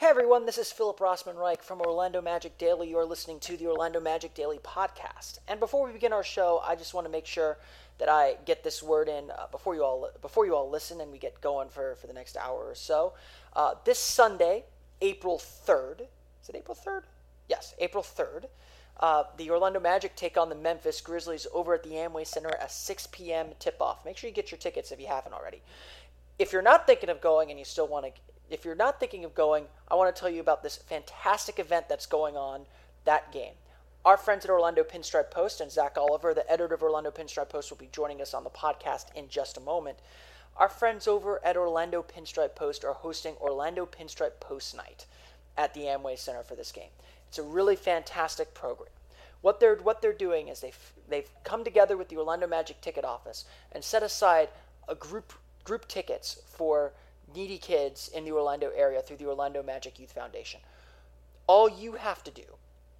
Hey everyone, this is Philip Rossman Reich from Orlando Magic Daily. You're listening to the Orlando Magic Daily podcast. And before we begin our show, I just want to make sure that I get this word in before you all listen and we get going for the next hour or so. This Sunday, April 3rd. Is it April 3rd? Yes, April 3rd. The Orlando Magic take on the Memphis Grizzlies over at the Amway Center at 6 p.m. tip-off. Make sure you get your tickets if you haven't already. If you're not thinking of going and you still want to... If you're not thinking of going, I want to tell you about this fantastic event that's going on that game. Our friends at Orlando Pinstripe Post and Zach Oliver, the editor of Orlando Pinstripe Post, will be joining us on the podcast in just a moment. Our friends over at Orlando Pinstripe Post are hosting Orlando Pinstripe Post Night at the Amway Center for this game. It's a really fantastic program. What they're doing is they've come together with the Orlando Magic ticket office and set aside a group tickets for needy kids in the Orlando area through the Orlando Magic Youth Foundation. All you have to do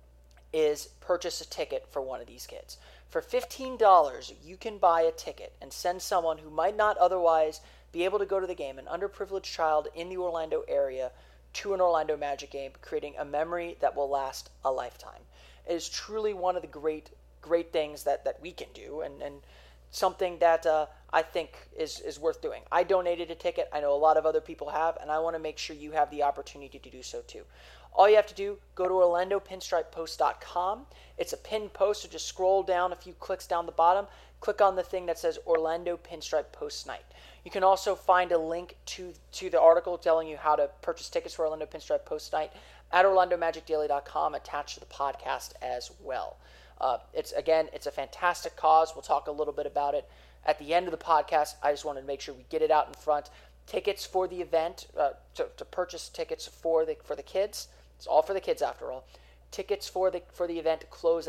is purchase a ticket for one of these kids. For $15, you can buy a ticket and send someone who might not otherwise be able to go to the game, an underprivileged child in the Orlando area, to an Orlando Magic game, creating a memory that will last a lifetime. It is truly one of the great things that we can do, and something that I think is worth doing. I donated a ticket. I know a lot of other people have, and I want to make sure you have the opportunity to do so too. All you have to do, go to OrlandoPinstripePost.com. It's a pinned post, so just scroll down a few clicks down the bottom. Click on the thing that says Orlando Pinstripe Post Night. You can also find a link to the article telling you how to purchase tickets for Orlando Pinstripe Post Night at OrlandoMagicDaily.com, attached to the podcast as well. It's a fantastic cause. We'll talk a little bit about it at the end of the podcast. I just wanted to make sure we get it out in front. Tickets for the event, to purchase tickets for the kids. It's all for the kids after all. Tickets for the event close at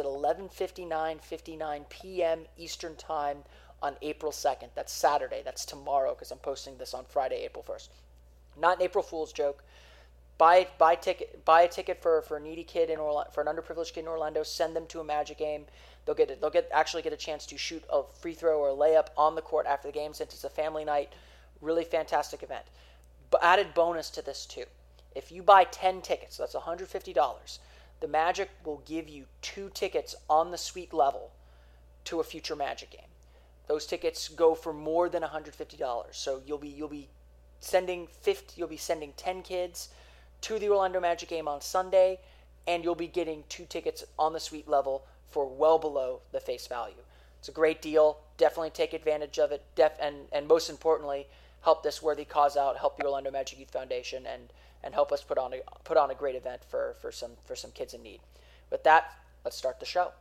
11:59 p.m. Eastern Time on April 2nd. That's Saturday. That's tomorrow because I'm posting this on Friday, April 1st. Not an April Fool's joke. Buy a ticket for a needy kid in Orlando, for an underprivileged kid in Orlando. Send them to a Magic game. They'll get a chance to shoot a free throw or a layup on the court after the game, since it's a family night. Really fantastic event. But added bonus to this too, if you buy 10 tickets, that's $150. The Magic will give you 2 tickets on the suite level to a future Magic game. Those tickets go for more than $150. So you'll be sending 10 kids to the Orlando Magic game on Sunday, and you'll be getting 2 tickets on the suite level for well below the face value. It's a great deal. Definitely take advantage of it. And most importantly, help this worthy cause out. Help the Orlando Magic Youth Foundation and help us put on a great event for some kids in need. With that, let's start the show.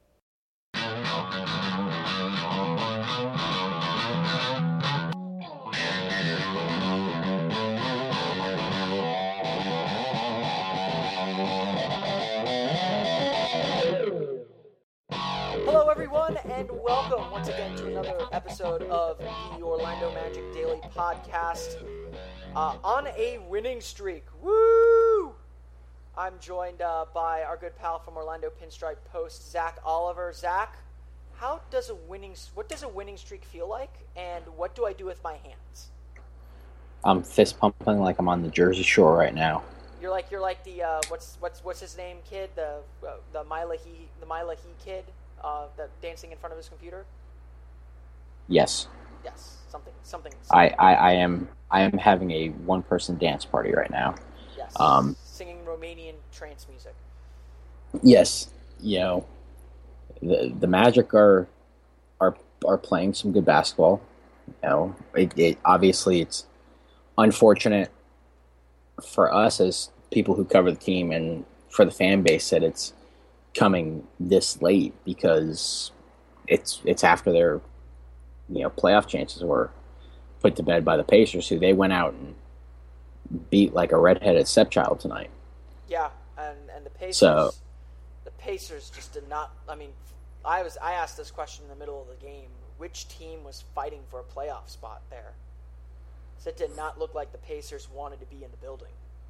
Hello everyone, and welcome once again to another episode of the Orlando Magic Daily podcast. On a winning streak. Woo! I'm joined by our good pal from Orlando Pinstripe Post, Zach Oliver. Zach, what does a winning streak feel like, and what do I do with my hands? I'm fist pumping like I'm on the Jersey Shore right now. You're like the what's his name kid, the Mila He kid, that dancing in front of his computer. Yes. Yes. Something. I am having a one-person dance party right now. Yes. Singing Romanian trance music. Yes. You know, the Magic are playing some good basketball. You know, it obviously it's unfortunate for us as people who cover the team and for the fan base that it's coming this late, because it's after their playoff chances were put to bed by the Pacers, who they went out and beat like a redheaded stepchild tonight. Yeah, and the Pacers. So, the Pacers just did not. I mean, I asked this question in the middle of the game: which team was fighting for a playoff spot there? So it did not look like the Pacers wanted to be in the building.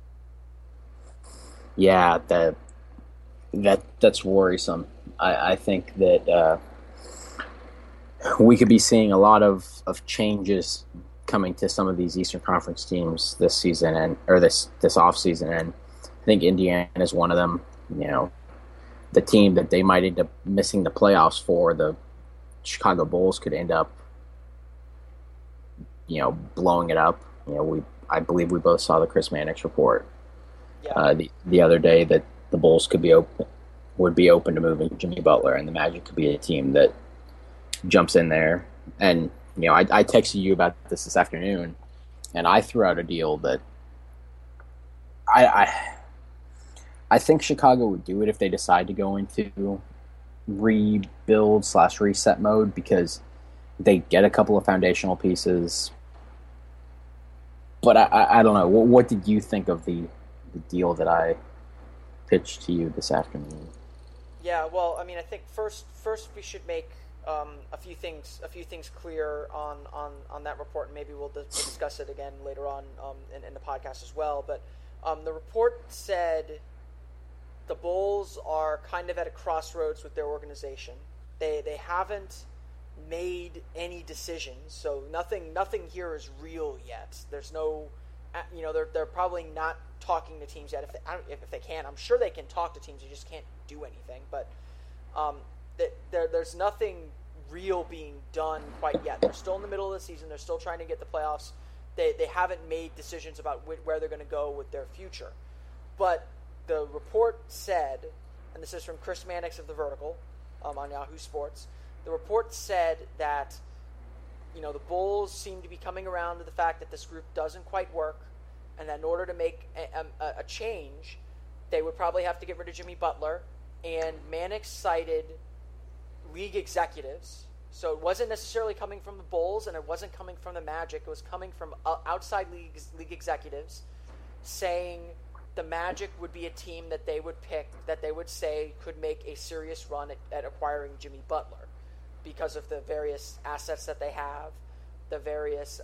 Yeah, that's worrisome. I think that we could be seeing a lot of changes coming to some of these Eastern Conference teams this season or this off season, and I think Indiana is one of them. You know, the team that they might end up missing the playoffs for, the Chicago Bulls could end up, you know, blowing it up. You know, I believe we both saw the Chris Mannix report the other day that the Bulls would be open to moving Jimmy Butler, and the Magic could be a team that jumps in there. And you know, I texted you about this afternoon, and I threw out a deal that I think Chicago would do it if they decide to go into rebuild/reset mode, because they get a couple of foundational pieces. But I don't know. What did you think of the deal that I pitched to you this afternoon? Yeah, well, I mean, I think first we should make a few things clear on that report, and maybe we'll discuss it again later on in the podcast as well. But the report said the Bulls are kind of at a crossroads with their organization. They haven't made any decisions, so nothing here is real yet. There's no, you know, they're probably not talking to teams yet. If they can, I'm sure they can talk to teams. You just can't do anything. But there's nothing real being done quite yet. They're still in the middle of the season. They're still trying to get the playoffs. They haven't made decisions about where they're going to go with their future. But the report said, and this is from Chris Mannix of The Vertical on Yahoo Sports, the report said that, you know, the Bulls seem to be coming around to the fact that this group doesn't quite work, and that in order to make a change, they would probably have to get rid of Jimmy Butler. And Mannix cited league executives, so it wasn't necessarily coming from the Bulls, and it wasn't coming from the Magic. It was coming from outside league executives saying the Magic would be a team that they would pick, that they would say could make a serious run at acquiring Jimmy Butler, because of the various assets that they have, the various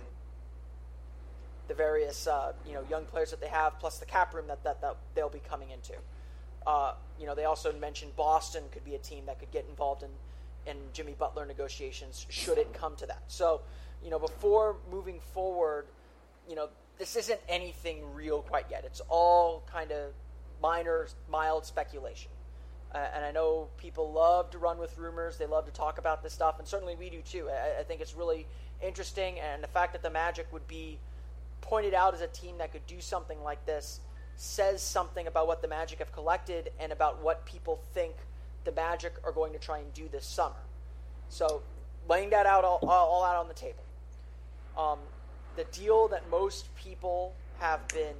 you know, young players that they have, plus the cap room that they'll be coming into. You know, they also mentioned Boston could be a team that could get involved in Jimmy Butler negotiations should it come to that. So, you know, before moving forward, you know, this isn't anything real quite yet. It's all kind of mild speculation. And I know people love to run with rumors. They love to talk about this stuff, and certainly we do too. I think it's really interesting, and the fact that the Magic would be pointed out as a team that could do something like this says something about what the Magic have collected and about what people think the Magic are going to try and do this summer. So, laying that out all out on the table. The deal that most people have been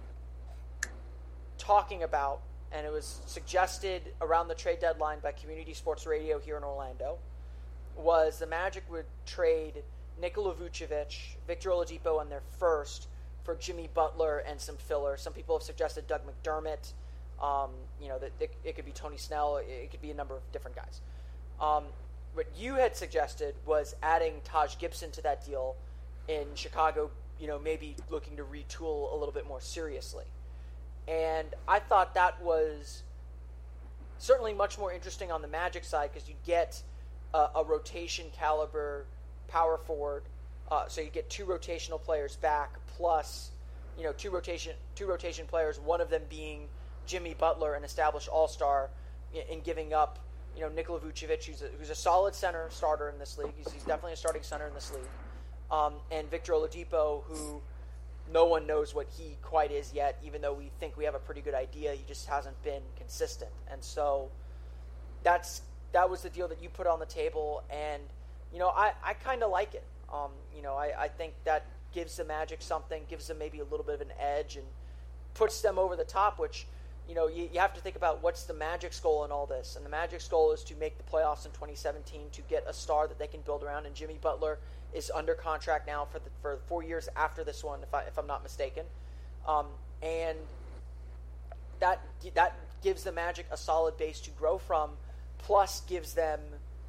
talking about, and it was suggested around the trade deadline by Community Sports Radio here in Orlando, was the Magic would trade Nikola Vucevic, Victor Oladipo on their first for Jimmy Butler and some filler. Some people have suggested Doug McDermott. You know, that it could be Tony Snell. It could be a number of different guys. What you had suggested was adding Taj Gibson to that deal in Chicago, you know, maybe looking to retool a little bit more seriously. And I thought that was certainly much more interesting on the Magic side, because you get a rotation caliber power forward. So you get two rotational players back, plus, you know, two rotation players, one of them being Jimmy Butler, an established all-star, in giving up, you know, Nikola Vucevic, who's a solid center starter in this league. He's definitely a starting center in this league. And Victor Oladipo, who no one knows what he quite is yet, even though we think we have a pretty good idea. He just hasn't been consistent. And so that was the deal that you put on the table, and, you know, I kind of like it. You know, I think that gives the Magic something, gives them maybe a little bit of an edge, and puts them over the top, which, you know, you have to think about what's the Magic's goal in all this. And the Magic's goal is to make the playoffs in 2017, to get a star that they can build around. And Jimmy Butler is under contract now for 4 years after this one, if I'm not mistaken. And that gives the Magic a solid base to grow from, plus gives them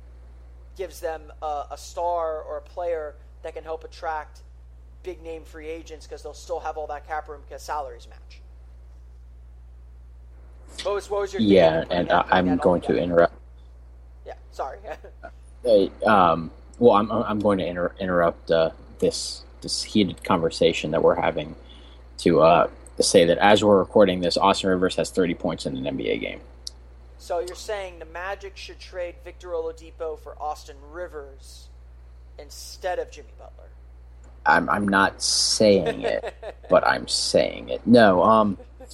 a star or a player that can help attract big name free agents, because they'll still have all that cap room because salaries match. What was your and I'm going to interrupt. Yeah, sorry. Well, I'm going to interrupt this this heated conversation that we're having to say that as we're recording this, Austin Rivers has 30 points in an NBA game. So you're saying the Magic should trade Victor Oladipo for Austin Rivers instead of Jimmy Butler? I'm not saying it, but I'm saying it. No,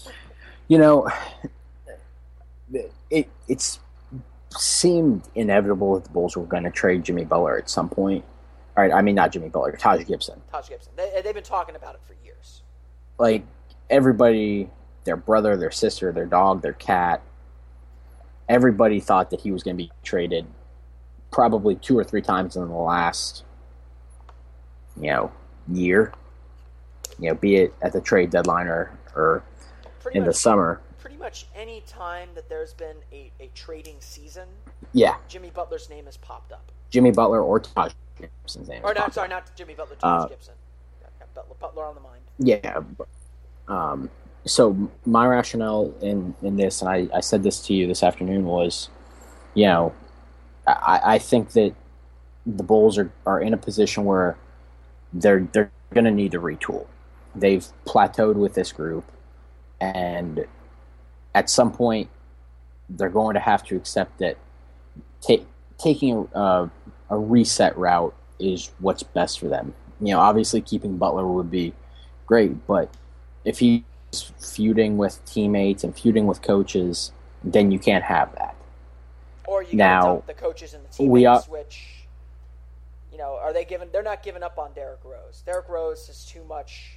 it's seemed inevitable that the Bulls were going to trade Jimmy Butler at some point. All right, I mean not Jimmy Butler, Taj Gibson. Taj Gibson. They've been talking about it for years. Like everybody, their brother, their sister, their dog, their cat, everybody thought that he was going to be traded probably 2 or 3 times in the last, year. Be it at the trade deadline or in the summer. Pretty much any time that there's been a trading season, Jimmy Butler's name has popped up. Jimmy Butler or Taj Gibson's name. Or not Jimmy Butler, Taj Gibson. Butler on the mind. Yeah. So my rationale in this, and I said this to you this afternoon, was, I think that the Bulls are in a position where they're going to need to retool. They've plateaued with this group, and at some point, they're going to have to accept that taking a reset route is what's best for them. Obviously keeping Butler would be great, but if he's feuding with teammates and feuding with coaches, then you can't have that. Or you got to dump the coaches and the teammates, which, are they giving? They're not giving up on Derrick Rose. Derrick Rose is too much.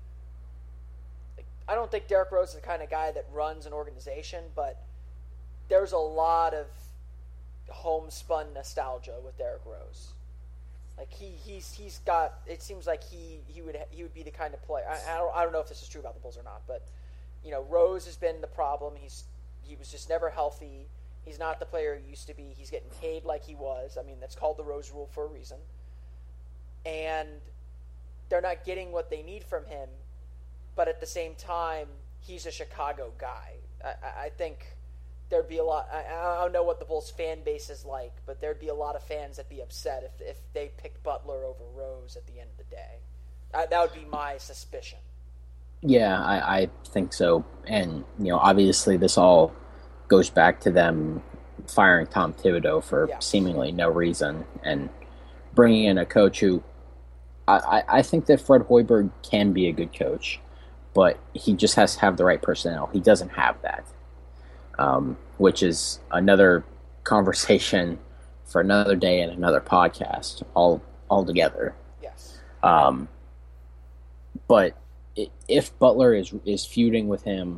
I don't think Derrick Rose is the kind of guy that runs an organization, but there's a lot of homespun nostalgia with Derrick Rose. Like he's got. It seems like he would be the kind of player. I don't know if this is true about the Bulls or not, but Rose has been the problem. He was just never healthy. He's not the player he used to be. He's getting paid like he was. I mean, that's called the Rose Rule for a reason. And they're not getting what they need from him. But at the same time, he's a Chicago guy. I think there'd be a lot. I don't know what the Bulls fan base is like, but there'd be a lot of fans that'd be upset if they picked Butler over Rose at the end of the day. That would be my suspicion. Yeah, I think so. And, obviously this all goes back to them firing Tom Thibodeau for seemingly no reason and bringing in a coach who I think that Fred Hoiberg can be a good coach, but he just has to have the right personnel. He doesn't have that, which is another conversation for another day and another podcast all together. Yes. But if Butler is feuding with him,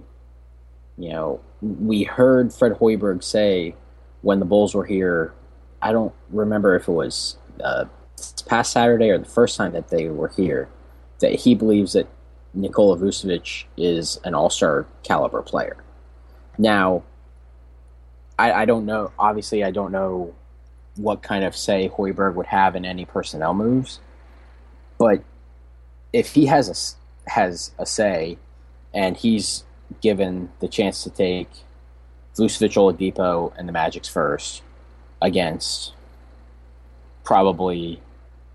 we heard Fred Hoiberg say when the Bulls were here, I don't remember if it was this past Saturday or the first time that they were here, that he believes that Nikola Vucevic is an all-star caliber player. Now, I don't know. Obviously, I don't know what kind of say Hoiberg would have in any personnel moves, but if he has a say and he's given the chance to take Vucevic, Oladipo, and the Magic's first against probably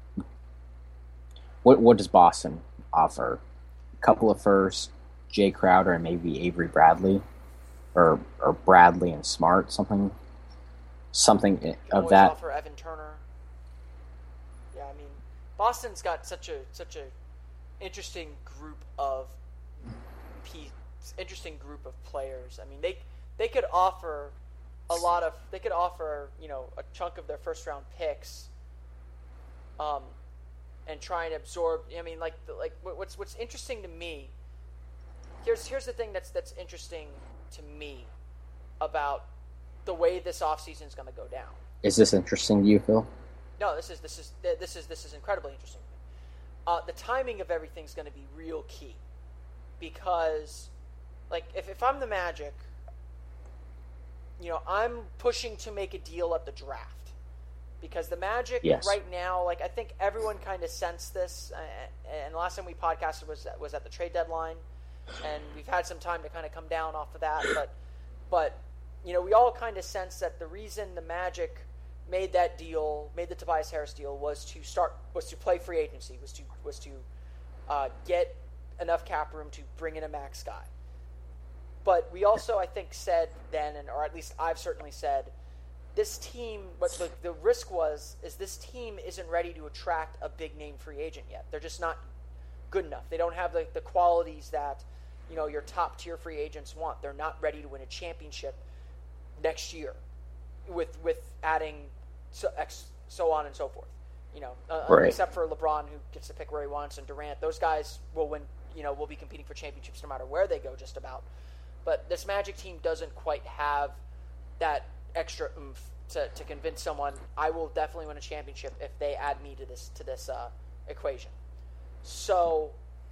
what does Boston offer? A couple of firsts, Jay Crowder and maybe Avery Bradley, or Bradley and Smart, something of that. Offer Evan Turner. Yeah, I mean, Boston's got such a interesting group of players. I mean, they could offer a chunk of their first round picks, and try and absorb. I mean, what's interesting to me. Here's the thing that's interesting to me about the way this offseason is going to go down. Is this interesting to you, Phil? No, this is incredibly interesting. The timing of everything is going to be real key, because, if I'm the Magic, I'm pushing to make a deal at the draft, because the Magic right now, I think everyone kind of sensed this, and the last time we podcasted was at the trade deadline, and we've had some time to kind of come down off of that, but we all kind of sense that the reason the Magic made that deal, made the Tobias Harris deal, was to play free agency, was to get enough cap room to bring in a max guy. But we also, I think, said then, or at least I've certainly said, this team, what the risk is this team isn't ready to attract a big name free agent yet. They're just not good enough. They don't have the qualities that, your top tier free agents want. They're not ready to win a championship next year with adding so on and so forth. Right. Except for LeBron, who gets to pick where he wants, and Durant. Those guys will win. Will be competing for championships no matter where they go, just about. But this Magic team doesn't quite have that extra oomph to convince someone I will definitely win a championship if they add me to this equation. So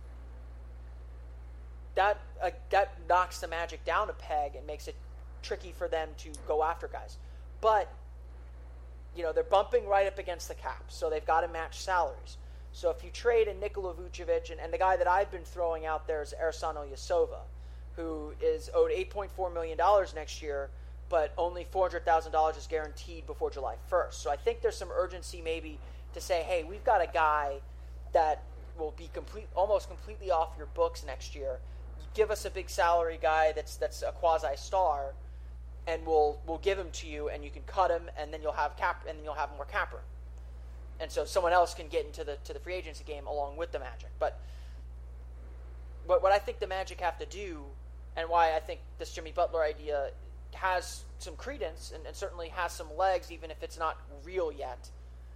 that knocks the Magic down a peg and makes it tricky for them to go after guys. But they're bumping right up against the cap, so they've got to match salaries. So if you trade in Nikola Vucevic, and the guy that I've been throwing out there is Ersan Ilyasova, who is owed $8.4 million next year, but only $400,000 is guaranteed before July 1st. So I think there's some urgency maybe to say, hey, we've got a guy that will be almost completely off your books next year. Give us a big salary guy that's a quasi-star, and we'll give him to you, and you can cut him, and then you'll have more cap room. And so someone else can get into the free agency game along with the Magic. But what I think the Magic have to do, and why I think this Jimmy Butler idea has some credence and certainly has some legs, even if it's not real yet,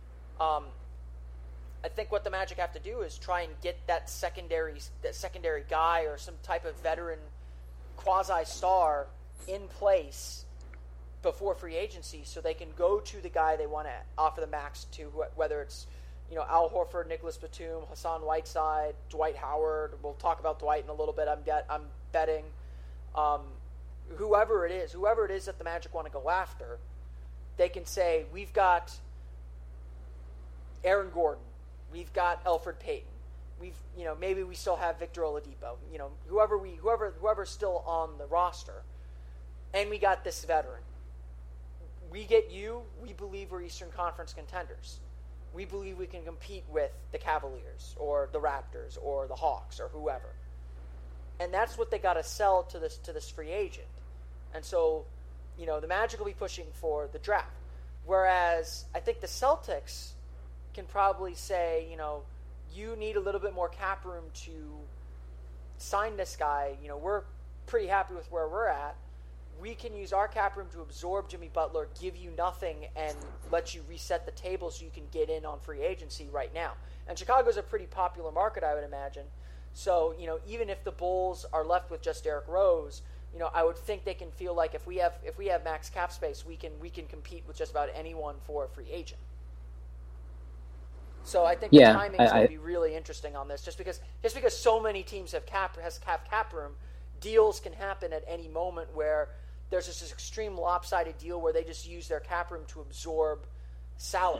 I think what the Magic have to do is try and get that secondary guy or some type of veteran quasi-star in place before free agency, so they can go to the guy they want to offer the max to, whether it's Al Horford, Nicholas Batum, Hassan Whiteside, Dwight Howard. We'll talk about Dwight in a little bit. I'm betting whoever it is that the Magic want to go after, they can say, we've got Aaron Gordon, we've got Elfrid Payton, maybe we still have Victor Oladipo, whoever's still on the roster, and we got this veteran. We get you, we believe we're Eastern Conference contenders. We believe we can compete with the Cavaliers or the Raptors or the Hawks or whoever. And that's what they got to sell to this free agent. And so, the Magic will be pushing for the draft. Whereas I think the Celtics can probably say, you need a little bit more cap room to sign this guy. We're pretty happy with where we're at. We can use our cap room to absorb Jimmy Butler, give you nothing, and let you reset the table so you can get in on free agency right now. And Chicago's a pretty popular market, I would imagine. So, even if the Bulls are left with just Derrick Rose, I would think they can feel like if we have max cap space, we can compete with just about anyone for a free agent. So I think the timing is going to be really interesting on this, just because so many teams have cap room. Deals can happen at any moment where there's just this extreme lopsided deal where they just use their cap room to absorb salary.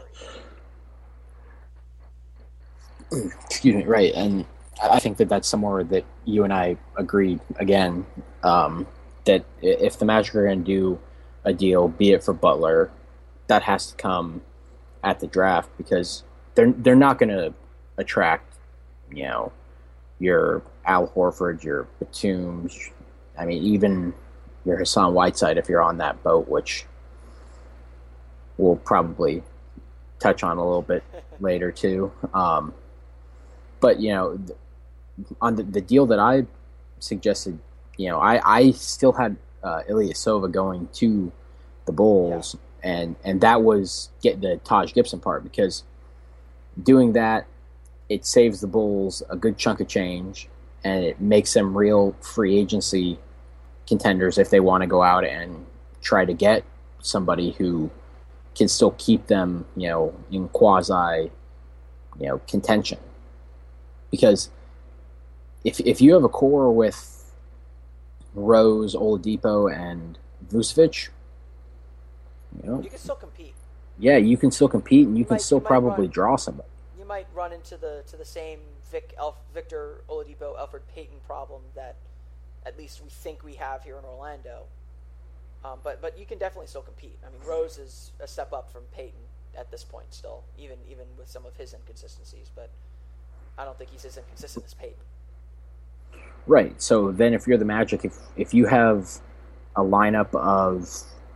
Excuse me, right. And I think that's somewhere that you and I agreed, again, that if the Magic are going to do a deal, be it for Butler, that has to come at the draft, because they're not going to attract, your Al Horford, your Batums, even your Hassan Whiteside if you're on that boat, which we'll probably touch on a little bit later too. But, on the deal that I suggested, I still had Ilyasova going to the Bulls, and that was get the Taj Gibson part, because doing that, it saves the Bulls a good chunk of change, and it makes them real free agency contenders if they want to go out and try to get somebody who can still keep them, in quasi, contention. Because if you have a core with Rose, Oladipo, and Vucevic, you can still compete. Yeah, you can still compete, and you can still probably draw somebody. You might run into the same Victor Oladipo, Elfrid Payton problem that at least we think we have here in Orlando. But you can definitely still compete. I mean, Rose is a step up from Peyton at this point still, even with some of his inconsistencies. But I don't think he's as inconsistent as Peyton. Right. So then, if you're the Magic, if you have a lineup of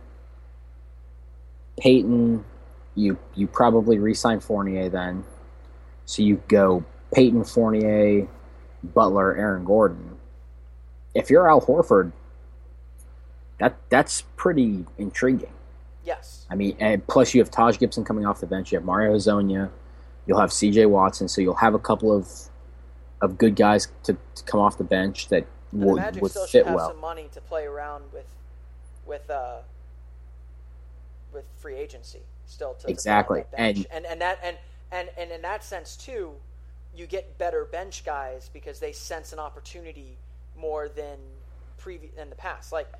Peyton, you probably re-sign Fournier then. So you go Peyton, Fournier, Butler, Aaron Gordon. If you're Al Horford, that's pretty intriguing. Yes. I mean, and plus you have Taj Gibson coming off the bench. You have Mario Hezonja. You'll have C.J. Watson. So you'll have a couple of good guys to come off the bench that would fit well. The Magic still should have some money to play around with free agency still to exactly and in that sense too, you get better bench guys because they sense an opportunity more than in the past. Like,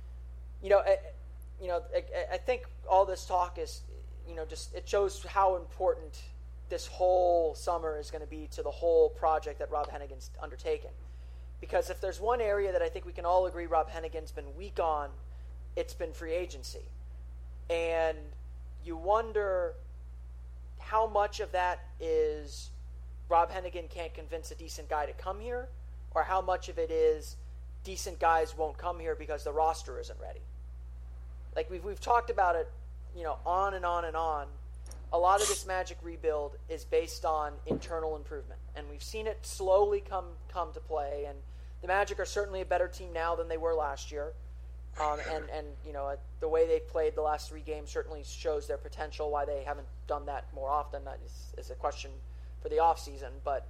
I think all this talk is, just it shows how important this whole summer is going to be to the whole project that Rob Hennigan's undertaken. Because if there's one area that I think we can all agree Rob Hennigan's been weak on, it's been free agency. And you wonder how much of that is Rob Hennigan can't convince a decent guy to come here, or how much of it is decent guys won't come here because the roster isn't ready. Like we've talked about it, on and on and on. A lot of this Magic rebuild is based on internal improvement, and we've seen it slowly come to play. And the Magic are certainly a better team now than they were last year. The way they've played the last 3 games certainly shows their potential. Why they haven't done that more often, that is a question for the offseason. But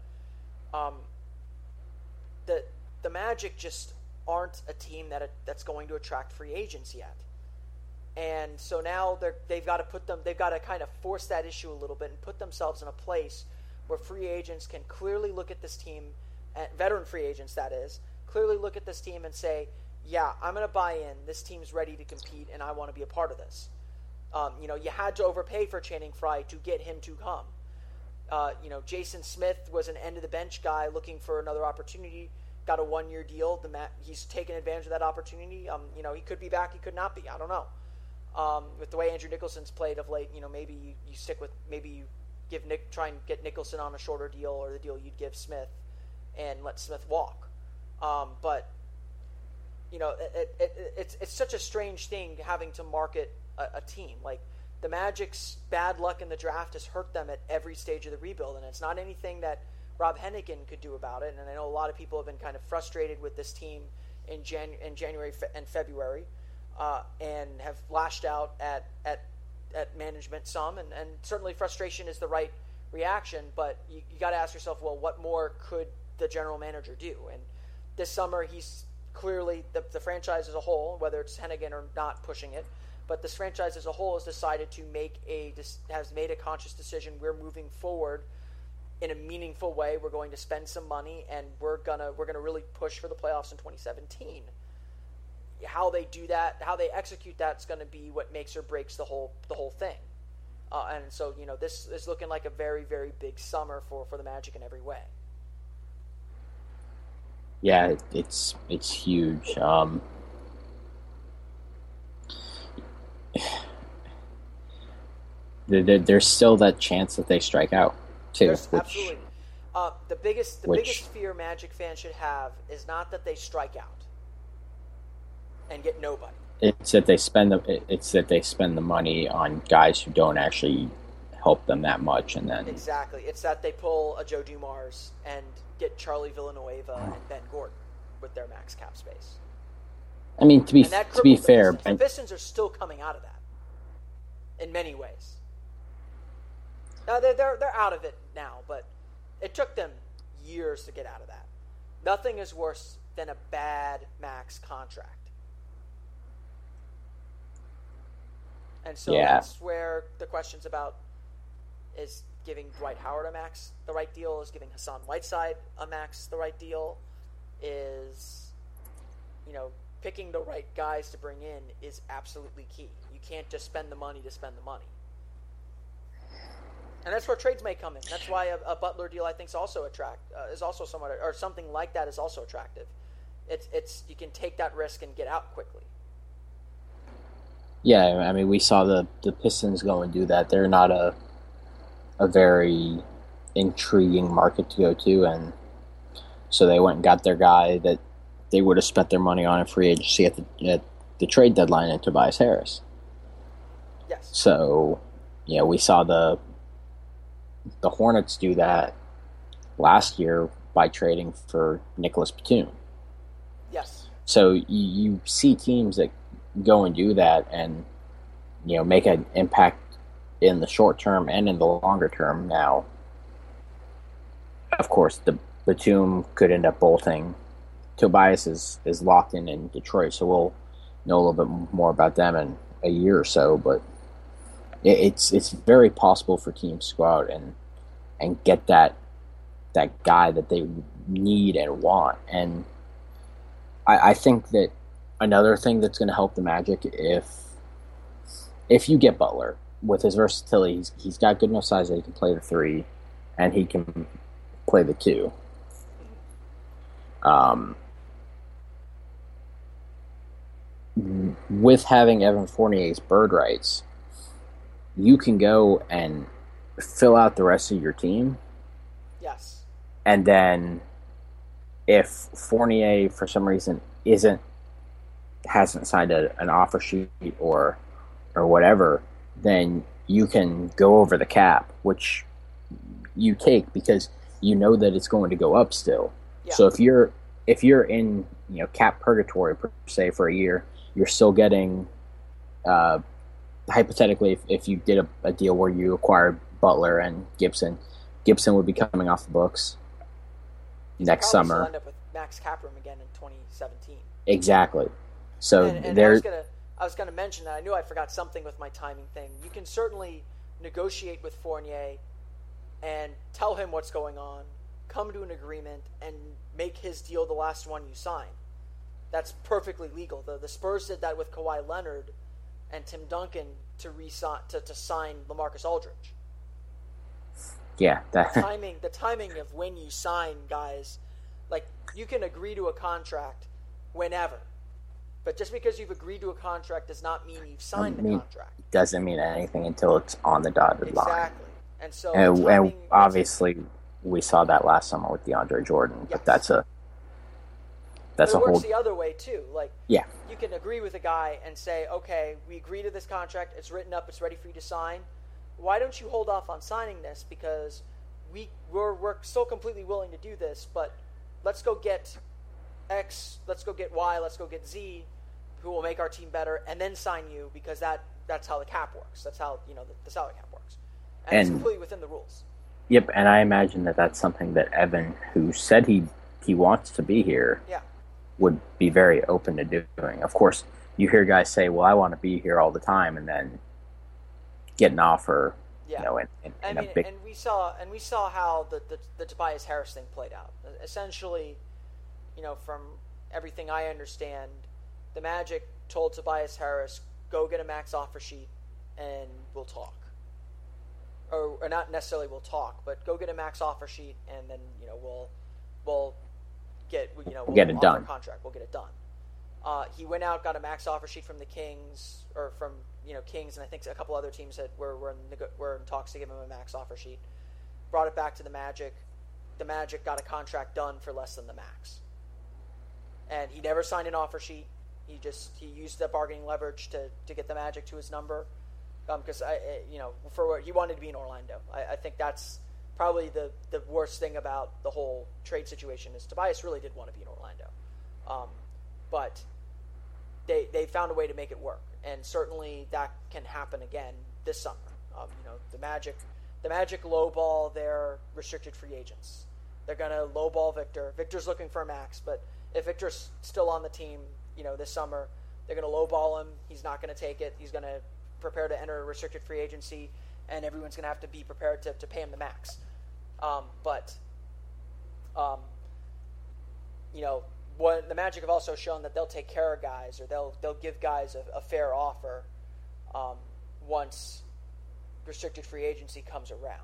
the Magic just aren't a team that's going to attract free agents yet. And so now they've got to kind of force that issue a little bit and put themselves in a place where free agents can clearly look at this team, veteran free agents that is, clearly look at this team and say, yeah, I'm going to buy in. This team's ready to compete, and I want to be a part of this. You had to overpay for Channing Frye to get him to come. Jason Smith was an end-of-the-bench guy looking for another opportunity, got a 1-year deal. He's taken advantage of that opportunity. He could be back, he could not be. I don't know. With the way Andrew Nicholson's played of late, maybe you stick with, maybe you try and get Nicholson on a shorter deal, or the deal you'd give Smith and let Smith walk. But it's such a strange thing having to market a team. Like, the Magic's bad luck in the draft has hurt them at every stage of the rebuild, and it's not anything that Rob Hennigan could do about it. And I know a lot of people have been kind of frustrated with this team in January and February, and have lashed out at management some, and certainly frustration is the right reaction, but you got to ask yourself, well, what more could the general manager do? And this summer, he's clearly, the franchise as a whole, whether it's Hennigan or not pushing it, but this franchise as a whole has decided to has made a conscious decision. We're moving forward in a meaningful way. We're going to spend some money, and we're gonna really push for the playoffs in 2017. How they do that, how they execute that's going to be what makes or breaks the whole thing. And so, this is looking like a very, very big summer for the Magic in every way. Yeah, it's huge. There's still that chance that they strike out too. Absolutely. The biggest fear Magic fans should have is not that they strike out and get nobody. It's that they spend the money on guys who don't actually help them that much, and then exactly, it's that they pull a Joe Dumars and get Charlie Villanueva and Ben Gordon with their max cap space. I mean, to be fair, the Pistons are still coming out of that in many ways. Now they're out of it now, but it took them years to get out of that. Nothing is worse than a bad max contract. And so That's where the questions about, is giving Dwight Howard a max the right deal? Is giving Hassan Whiteside a max the right deal? Is, picking the right guys to bring in is absolutely key. You can't just spend the money to spend the money. And that's where trades may come in. That's why a Butler deal, I think, is also somewhat, or something like that is also attractive. It's you can take that risk and get out quickly. Yeah, I mean, we saw the Pistons go and do that. They're not a very intriguing market to go to, and so they went and got their guy that they would have spent their money on in free agency at the trade deadline in Tobias Harris. Yes. So, we saw the Hornets do that last year by trading for Nicholas Batum. Yes. So you see teams that go and do that and make an impact in the short term and in the longer term. Now, of course, the Batum could end up bolting. Tobias is locked in Detroit, so we'll know a little bit more about them in a year or so. But it's very possible for teams to go out and get that guy that they need and want. And I think that another thing that's going to help the Magic, if you get Butler with his versatility, he's got good enough size that he can play the three, and he can play the two. With having Evan Fournier's bird rights, you can go and fill out the rest of your team. Yes. And then if Fournier for some reason hasn't signed an offer sheet or whatever, then you can go over the cap, which you take because you know that it's going to go up still. Yeah. So if you're in cap purgatory per se for a year, you're still getting hypothetically if you did a deal where you acquired Butler and Gibson would be coming off the books next summer. End up with max cap room again in 2017. Exactly. So and I was gonna mention that I knew I forgot something with my timing thing. You can certainly negotiate with Fournier and tell him what's going on, come to an agreement, and make his deal the last one you sign. That's perfectly legal. The Spurs did that with Kawhi Leonard and Tim Duncan to sign LaMarcus Aldridge. Yeah, the timing of when you sign guys, like you can agree to a contract whenever, but just because you've agreed to a contract does not mean you've signed the contract. Doesn't mean anything until it's on the dotted line. Exactly, and so and obviously we saw that last summer with DeAndre Jordan, yes. But that's a whole. It works the other way too. Like you can agree with a guy and say, okay, we agree to this contract. It's written up. It's ready for you to sign. Why don't you hold off on signing this? Because we're still completely willing to do this, but let's go get X, let's go get Y, let's go get Z, who will make our team better, and then sign you because that's how the cap works. That's how the salary cap works, and it's completely within the rules. Yep, and I imagine that's something that Evan, who said he wants to be here, would be very open to doing. Of course, you hear guys say, "Well, I want to be here all the time," and then get an offer, in a big... And we saw how the Tobias Harris thing played out. Essentially, from everything I understand, the Magic told Tobias Harris, "Go get a max offer sheet, and we'll talk." Or not necessarily we'll talk, but go get a max offer sheet, and then we'll get it done. Contract, we'll get it done. He went out, got a max offer sheet from the Kings, or from Kings, and I think a couple other teams that were in talks to give him a max offer sheet. Brought it back to the Magic. The Magic got a contract done for less than the max, and he never signed an offer sheet. He used the bargaining leverage to get the Magic to his number, because for what he wanted to be in Orlando. I think that's probably the worst thing about the whole trade situation is Tobias really did want to be in Orlando, but they found a way to make it work, and certainly that can happen again this summer. The Magic lowball their restricted free agents. They're gonna lowball Victor. Victor's looking for a max, but if Victor's still on the team, this summer, they're gonna lowball him. He's not gonna take it. He's gonna prepare to enter a restricted free agency, and everyone's gonna have to be prepared to pay him the max. What the Magic have also shown that they'll take care of guys, or they'll give guys a fair offer once restricted free agency comes around.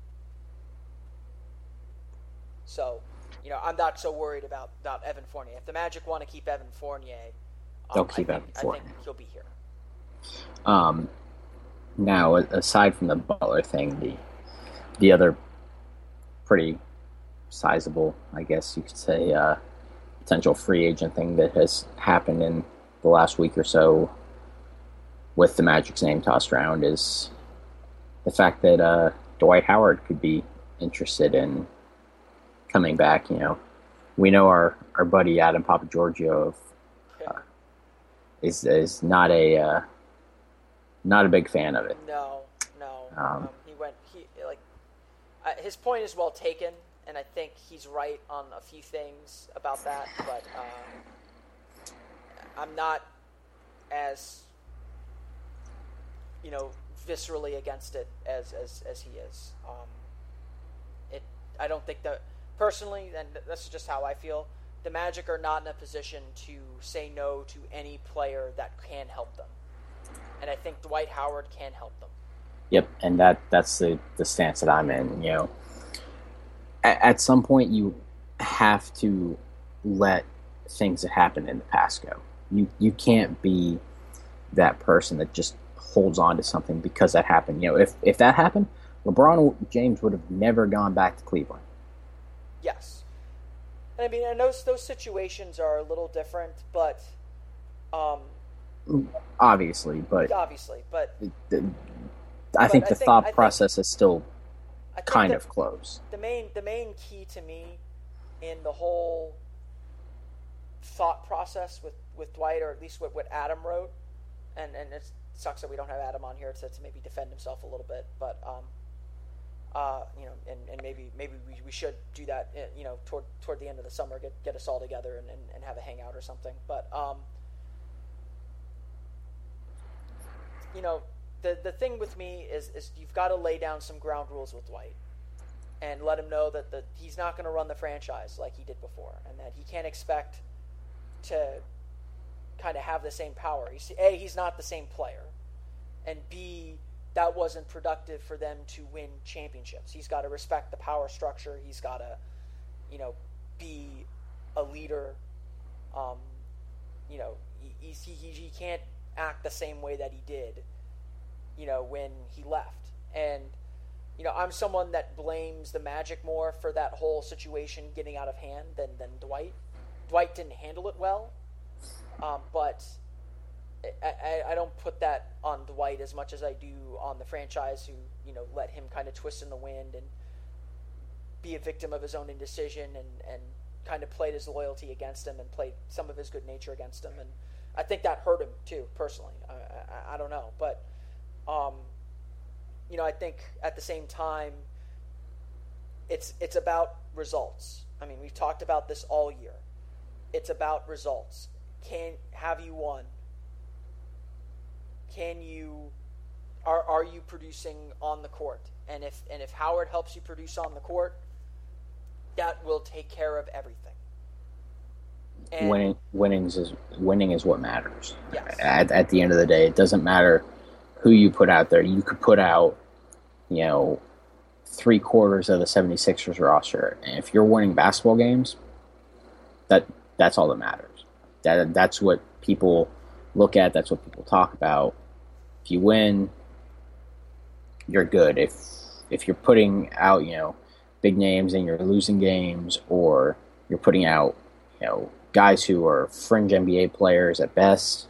So, I'm not so worried about Evan Fournier. If the Magic want to keep Evan Fournier, they'll keep Evan Fournier. I think he'll be here. Um, Now, aside from the Butler thing, the other pretty sizable, I guess you could say, potential free agent thing that has happened in the last week or so with the Magic's name tossed around is the fact that Dwight Howard could be interested in coming back. We know our buddy Adam Papagiorgio is not a big fan of it. No, no. He went. His point is well taken, and I think he's right on a few things about that. But I'm not as viscerally against it as he is. I don't think that personally, and this is just how I feel. The Magic are not in a position to say no to any player that can help them. And I think Dwight Howard can help them. Yep, and that's the stance that I'm in. At some point you have to let things that happened in the past go. You can't be that person that just holds on to something because that happened. If that happened, LeBron James would have never gone back to Cleveland. Yes, and I mean, and those situations are a little different, but. Obviously, but I think the thought process is still kind of close. The main key to me in the whole thought process with Dwight, or at least what Adam wrote, and it sucks that we don't have Adam on here to maybe defend himself a little bit, but and maybe we should do that, toward the end of the summer, get us all together and have a hangout or something, but the thing with me is you've got to lay down some ground rules with Dwight and let him know that he's not going to run the franchise like he did before, and that he can't expect to kind of have the same power. A, he's not the same player, and B, that wasn't productive for them to win championships. He's got to respect the power structure. He's got to, be a leader. He can't act the same way that he did, when he left. And, I'm someone that blames the Magic more for that whole situation getting out of hand than Dwight. Dwight didn't handle it well, but I don't put that on Dwight as much as I do on the franchise, who, let him kind of twist in the wind and be a victim of his own indecision and kind of played his loyalty against him and played some of his good nature against him. And I think that hurt him too, personally. I don't know, but I think at the same time, it's about results. I mean, we've talked about this all year. It's about results. Have you won? Are you producing on the court? And if Howard helps you produce on the court, that will take care of everything. And winning is what matters. Yes. At the end of the day, it doesn't matter who you put out there. You could put out, 3/4 of the 76ers roster, and if you're winning basketball games, that's all that matters. That's what people look at. That's what people talk about. If you win, you're good. If you're putting out, big names and you're losing games, or you're putting out, guys who are fringe NBA players at best,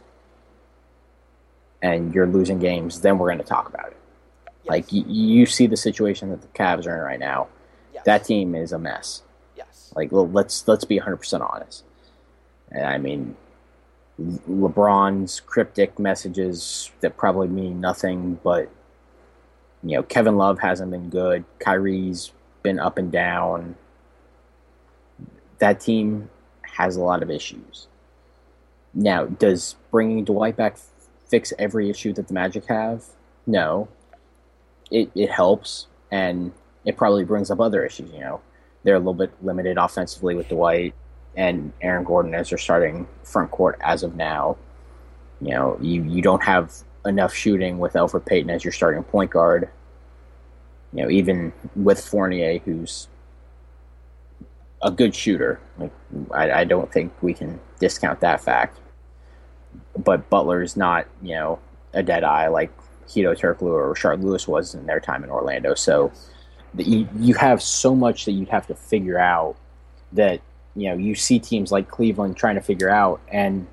and you're losing games, then we're going to talk about it. Yes. Like, you see the situation that the Cavs are in right now. Yes. That team is a mess. Yes. Like, let's be 100% honest. And I mean, LeBron's cryptic messages that probably mean nothing, but, Kevin Love hasn't been good. Kyrie's been up and down. That team has a lot of issues. Now, does bringing Dwight back fix every issue that the Magic have? No. It helps, and it probably brings up other issues. They're a little bit limited offensively with Dwight and Aaron Gordon as their starting front court as of now. You don't have enough shooting with Elfrid Payton as your starting point guard. Even with Fournier, who's a good shooter. Like, I don't think we can discount that fact. But Butler's not, a dead eye like Hito Turkoglu or Rashard Lewis was in their time in Orlando. So Yes. you have so much that you'd have to figure out that you see teams like Cleveland trying to figure out, and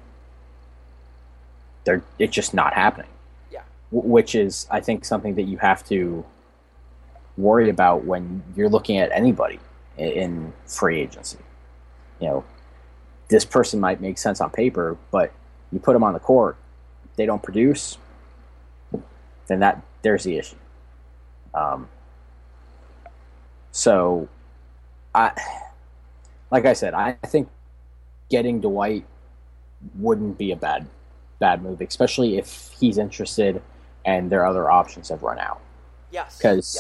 it's just not happening. Yeah. Which is, I think, something that you have to worry about when you're looking at anybody in free agency. This person might make sense on paper, but you put them on the court, they don't produce, then there's the issue. So, like I said, I think getting Dwight wouldn't be a bad move, especially if he's interested and their other options have run out. Yes.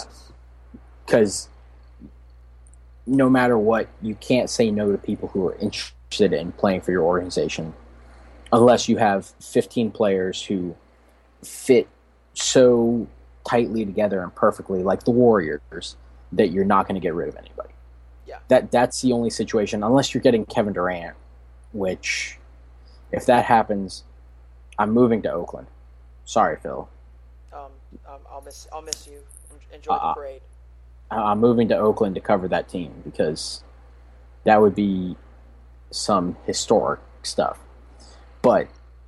Because no matter what, you can't say no to people who are interested in playing for your organization unless you have 15 players who fit so tightly together and perfectly, like the Warriors, that you're not going to get rid of anybody. Yeah. That's the only situation, unless you're getting Kevin Durant, which, if that happens, I'm moving to Oakland. Sorry, Phil. I'll miss you. Enjoy the parade. I'm moving to Oakland to cover that team because that would be some historic stuff. But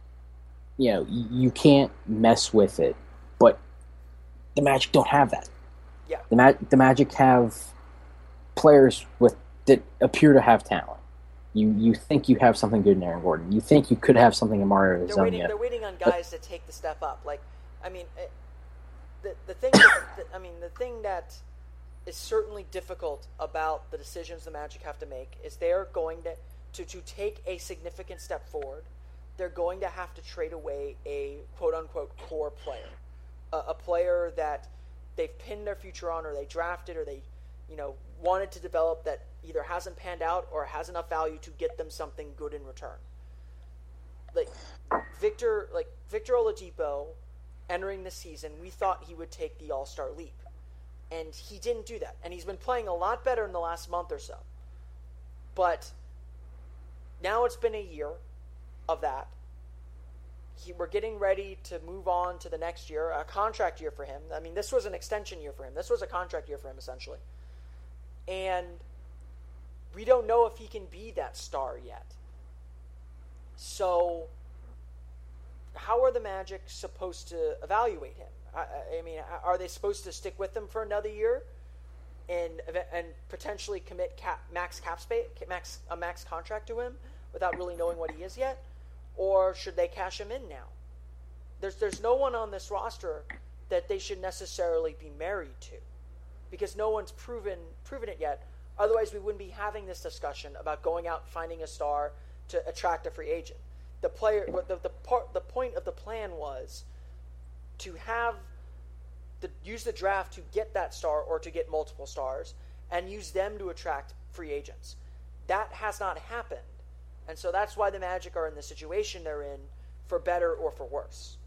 you can't mess with it. But the Magic don't have that. Yeah. The Magic have players that appear to have talent. You think you have something good in Aaron Gordon. You think you could have something in Mario Hezonja. They're waiting on guys to take the step up. Like, I mean, the thing that is certainly difficult about the decisions the Magic have to make is they're going to take a significant step forward. They're going to have to trade away a quote-unquote core player, a player that they've pinned their future on, or they drafted, or they wanted to develop, that either hasn't panned out or has enough value to get them something good in return. Like Victor Oladipo, entering the season, we thought he would take the All-Star leap, and he didn't do that. And he's been playing a lot better in the last month or so. But now it's been a year of that. We're getting ready to move on to the next year, a contract year for him. I mean, this was an extension year for him. This was a contract year for him, essentially. And we don't know if he can be that star yet. So, how are the Magic supposed to evaluate him? I mean, are they supposed to stick with him for another year and potentially commit max contract to him without really knowing what he is yet? Or should they cash him in now? There's no one on this roster that they should necessarily be married to, because no one's proven it yet. Otherwise, we wouldn't be having this discussion about going out and finding a star to attract a free agent. The point of the plan was to use the draft to get that star or to get multiple stars and use them to attract free agents. That has not happened. And so that's why the Magic are in the situation they're in, for better or for worse.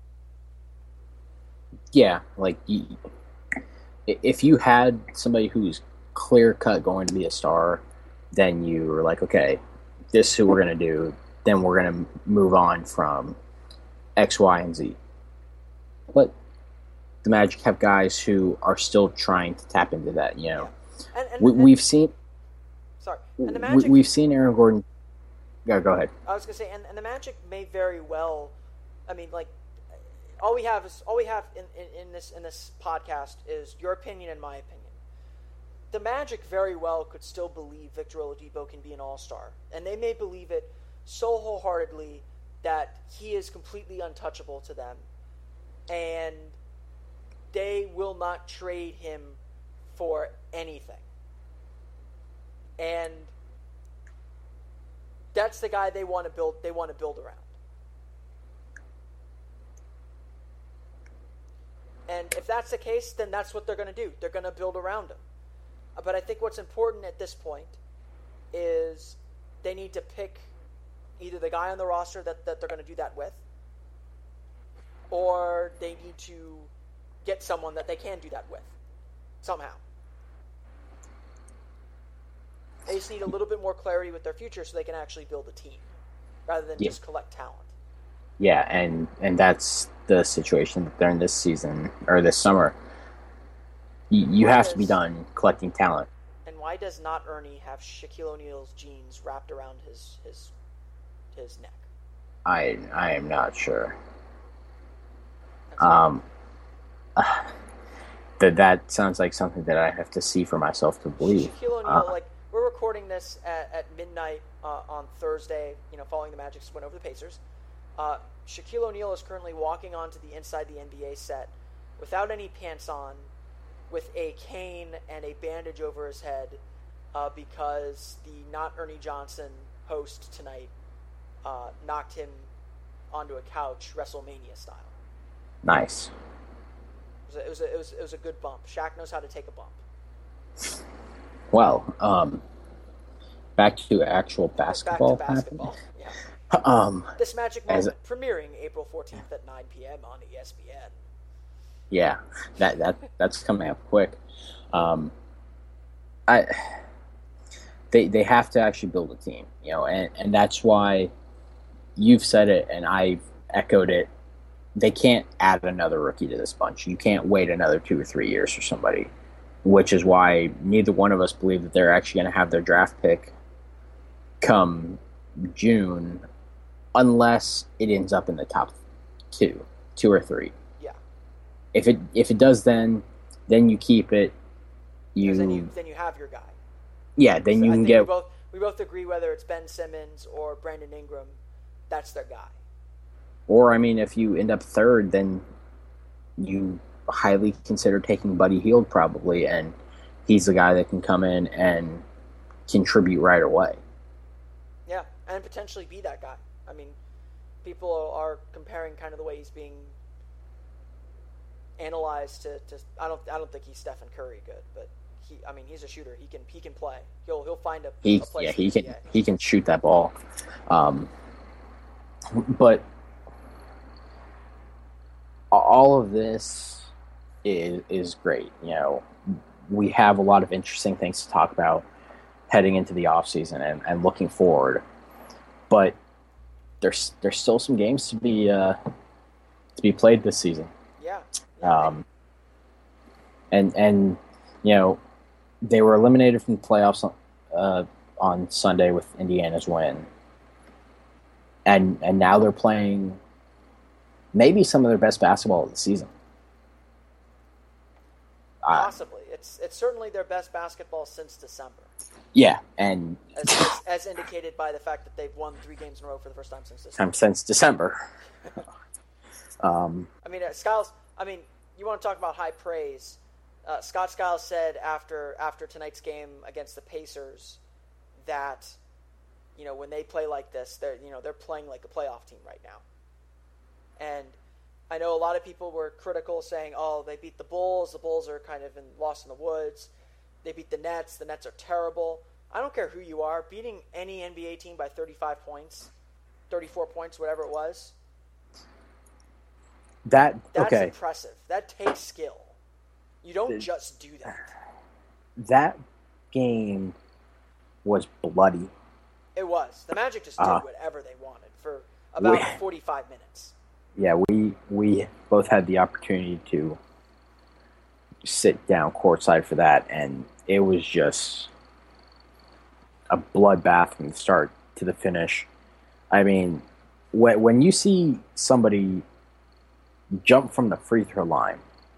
Yeah, like if you had somebody who's clear-cut going to be a star, then you were like, okay, this is who we're going to do. Then we're going to move on from X, Y, and Z. But the Magic have guys who are still trying to tap into that. Yeah. We've seen. Sorry, and the Magic. We've seen Aaron Gordon. Yeah, go ahead. I was going to say, and the Magic may very well. I mean, like, all we have in this podcast is your opinion and my opinion. The Magic very well could still believe Victor Oladipo can be an all-star, and they may believe it so wholeheartedly that he is completely untouchable to them, and they will not trade him for anything. And that's the guy they want to build. They want to build around. And if that's the case, then that's what they're going to do. They're going to build around him. But I think what's important at this point is they need to pick either the guy on the roster that they're going to do that with, or they need to get someone that they can do that with somehow. They just need a little bit more clarity with their future so they can actually build a team rather than just collect talent. Yeah, and that's the situation that they're in this season or this summer, you have to be done collecting talent. And why does not Ernie have Shaquille O'Neal's jeans wrapped around his neck? I am not sure. That sounds like something that I have to see for myself to believe. Shaquille O'Neal, we're recording this at midnight on Thursday, following the Magic's win over the Pacers. Shaquille O'Neal is currently walking onto the inside the NBA set without any pants on, with a cane and a bandage over his head, because the Not Ernie Johnson host tonight knocked onto a couch, WrestleMania style. Nice. It was a good bump. Shaq knows how to take a bump. Well, back to actual basketball. Back to basketball. Yeah. This Magic Moment premiering April 14th at 9 p.m. on ESPN. Yeah, that's coming up quick. They have to actually build a team, and that's why you've said it and I've echoed it. They can't add another rookie to this bunch. You can't wait another 2 or 3 years for somebody, which is why neither one of us believe that they're actually going to have their draft pick come June, unless it ends up in the top two or three. Yeah. If it does, then you keep it. Then you have your guy. Yeah, then so you can get. We both agree whether it's Ben Simmons or Brandon Ingram, that's their guy. Or, if you end up third, then you highly consider taking Buddy Hield probably, and he's the guy that can come in and contribute right away. Yeah, and potentially be that guy. People are comparing kind of the way he's being analyzed to I don't think he's Stephen Curry good, but he's a shooter. He can play. He'll find a place. Yeah, he can shoot that ball. But all of this is great. We have a lot of interesting things to talk about heading into the offseason and looking forward. But there's still some games to be played this season. Yeah. And they were eliminated from the playoffs on Sunday with Indiana's win. And now they're playing maybe some of their best basketball of the season. Possibly. It's certainly their best basketball since December. Yeah, and as indicated by the fact that they've won 3 games in a row for the first time since December. Skiles. You want to talk about high praise? Scott Skiles said after tonight's game against the Pacers that when they play like this, they're playing like a playoff team right now. And I know a lot of people were critical, saying, "Oh, they beat the Bulls. The Bulls are kind of lost in the woods. They beat the Nets. The Nets are terrible." I don't care who you are. Beating any NBA team by 35 points, 34 points, whatever it was, that's okay. impressive. That takes skill. You don't just do that. That game was bloody. It was. The Magic just did whatever they wanted for about 45 minutes. Yeah, we both had the opportunity to sit down courtside for that, and it was just a bloodbath from the start to the finish. When you see somebody jump from the free throw line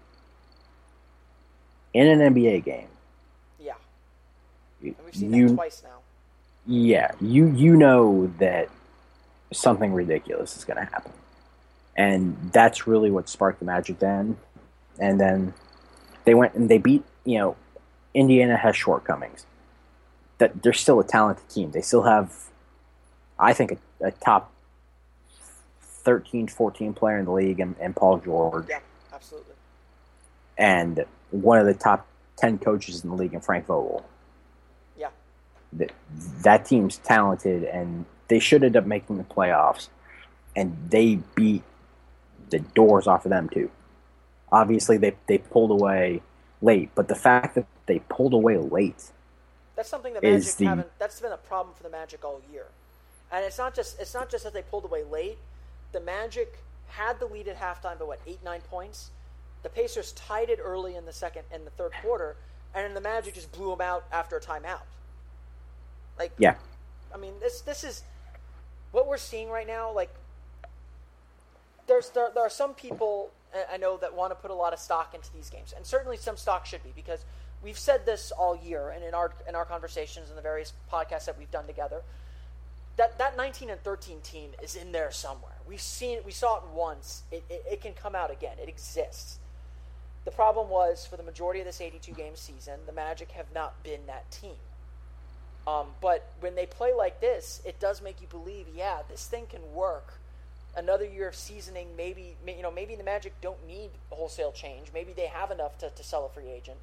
in an NBA game, yeah, and we've seen that twice now. Yeah, you know that something ridiculous is going to happen. And that's really what sparked the Magic then. And then they went and they beat, Indiana has shortcomings. That they're still a talented team. They still have, I think, a top 13, 14 player in the league and Paul George. Yeah, absolutely. And one of the top 10 coaches in the league in Frank Vogel. Yeah. That team's talented, and they should end up making the playoffs. And they beat the doors off of them too. Obviously, they pulled away late, but the fact that they pulled away late, that's something the Magic haven't. That's been a problem for the Magic all year, and it's not just that they pulled away late. The Magic had the lead at halftime by 8-9 points. The Pacers tied it early in the third quarter, and then the Magic just blew them out after a timeout. Like, Yeah. I mean, this is what we're seeing right now. Like, there are some people I know that want to put a lot of stock into these games, and certainly some stock should be, because we've said this all year, and in our conversations and the various podcasts that we've done together, that 19-13 team is in there somewhere. We saw it once. It can come out again. It exists. The problem was, for the majority of this 82-game season, the Magic have not been that team. But when they play like this, it does make you believe, yeah, this thing can work. Another year of seasoning, maybe the Magic don't need a wholesale change. Maybe they have enough to sell a free agent.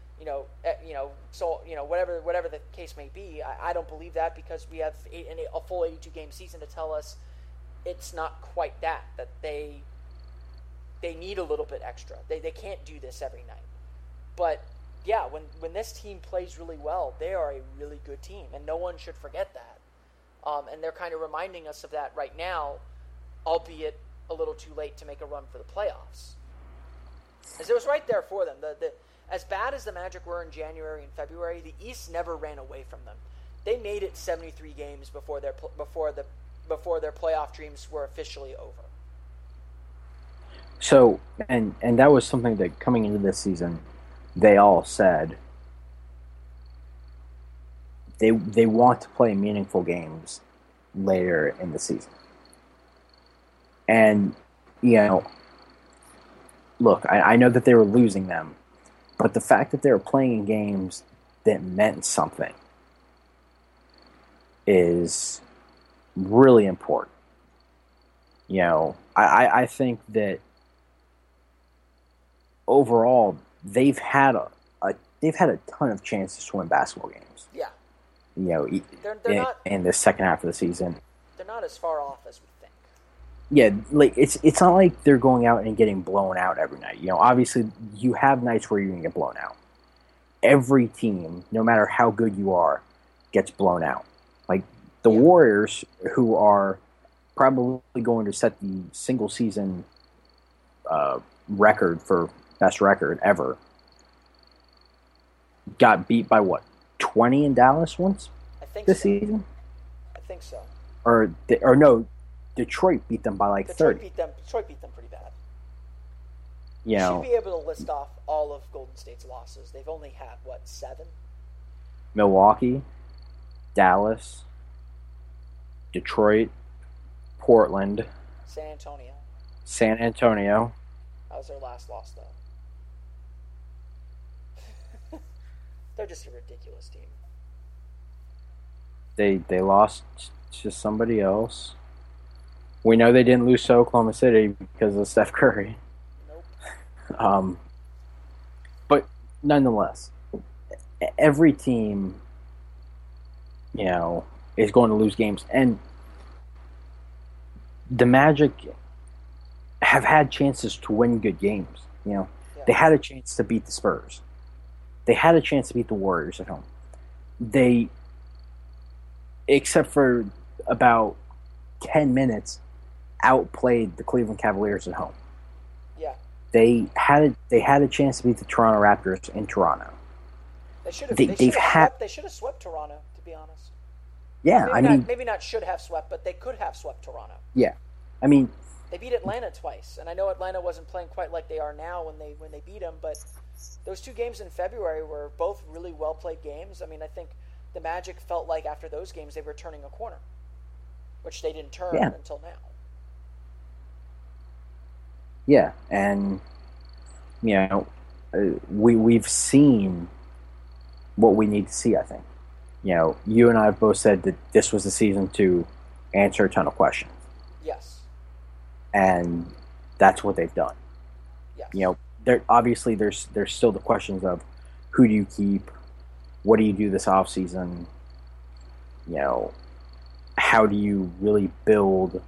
Whatever the case may be, I don't believe that, because we have a full 82-game season to tell us it's not quite that they need a little bit extra. They can't do this every night. But yeah, when this team plays really well, they are a really good team, and no one should forget that. And they're kind of reminding us of that right now, albeit a little too late to make a run for the playoffs. As it was right there for them. As bad as the Magic were in January and February, the East never ran away from them. They made it 73 games before their playoff dreams were officially over. So, and that was something that, coming into this season, they all said they want to play meaningful games later in the season. And, look, I know that they were losing them, but the fact that they were playing games that meant something is really important. I think that overall they've had a ton of chances to win basketball games. Yeah. They're not in the second half of the season. They're not as far off as we think. Yeah, like it's not like they're going out and getting blown out every night. Obviously you have nights where you're going to get blown out. Every team, no matter how good you are, gets blown out. Like the Warriors, who are probably going to set the single season record for best record ever, got beat by 20 in Dallas once this season? I think so. Or no, Detroit beat them by 30. Detroit beat them pretty bad. You should be able to list off all of Golden State's losses. They've only had 7? Milwaukee, Dallas, Detroit, Portland, San Antonio. That was their last loss, though. They're just a ridiculous team. They lost to somebody else. We know they didn't lose to Oklahoma City because of Steph Curry. Nope. But nonetheless, every team, is going to lose games. And the Magic have had chances to win good games. They had a chance to beat the Spurs. They had a chance to beat the Warriors at home. They, except for about 10 minutes, outplayed the Cleveland Cavaliers at home. Yeah. They had a chance to beat the Toronto Raptors in Toronto. They should have. They should have swept Toronto, to be honest. Yeah, maybe not should have swept, but they could have swept Toronto. Yeah, I mean, they beat Atlanta twice, and I know Atlanta wasn't playing quite like they are now when they beat them, but those 2 games in February were both really well played games. I mean, I think the Magic felt like after those games they were turning a corner, which they didn't turn until now. Yeah, and we've seen what we need to see. I think you and I have both said that this was the season to answer a ton of questions. Yes, and that's what they've done. Yes. Obviously there's still the questions of who do you keep, what do you do this offseason, how do you really build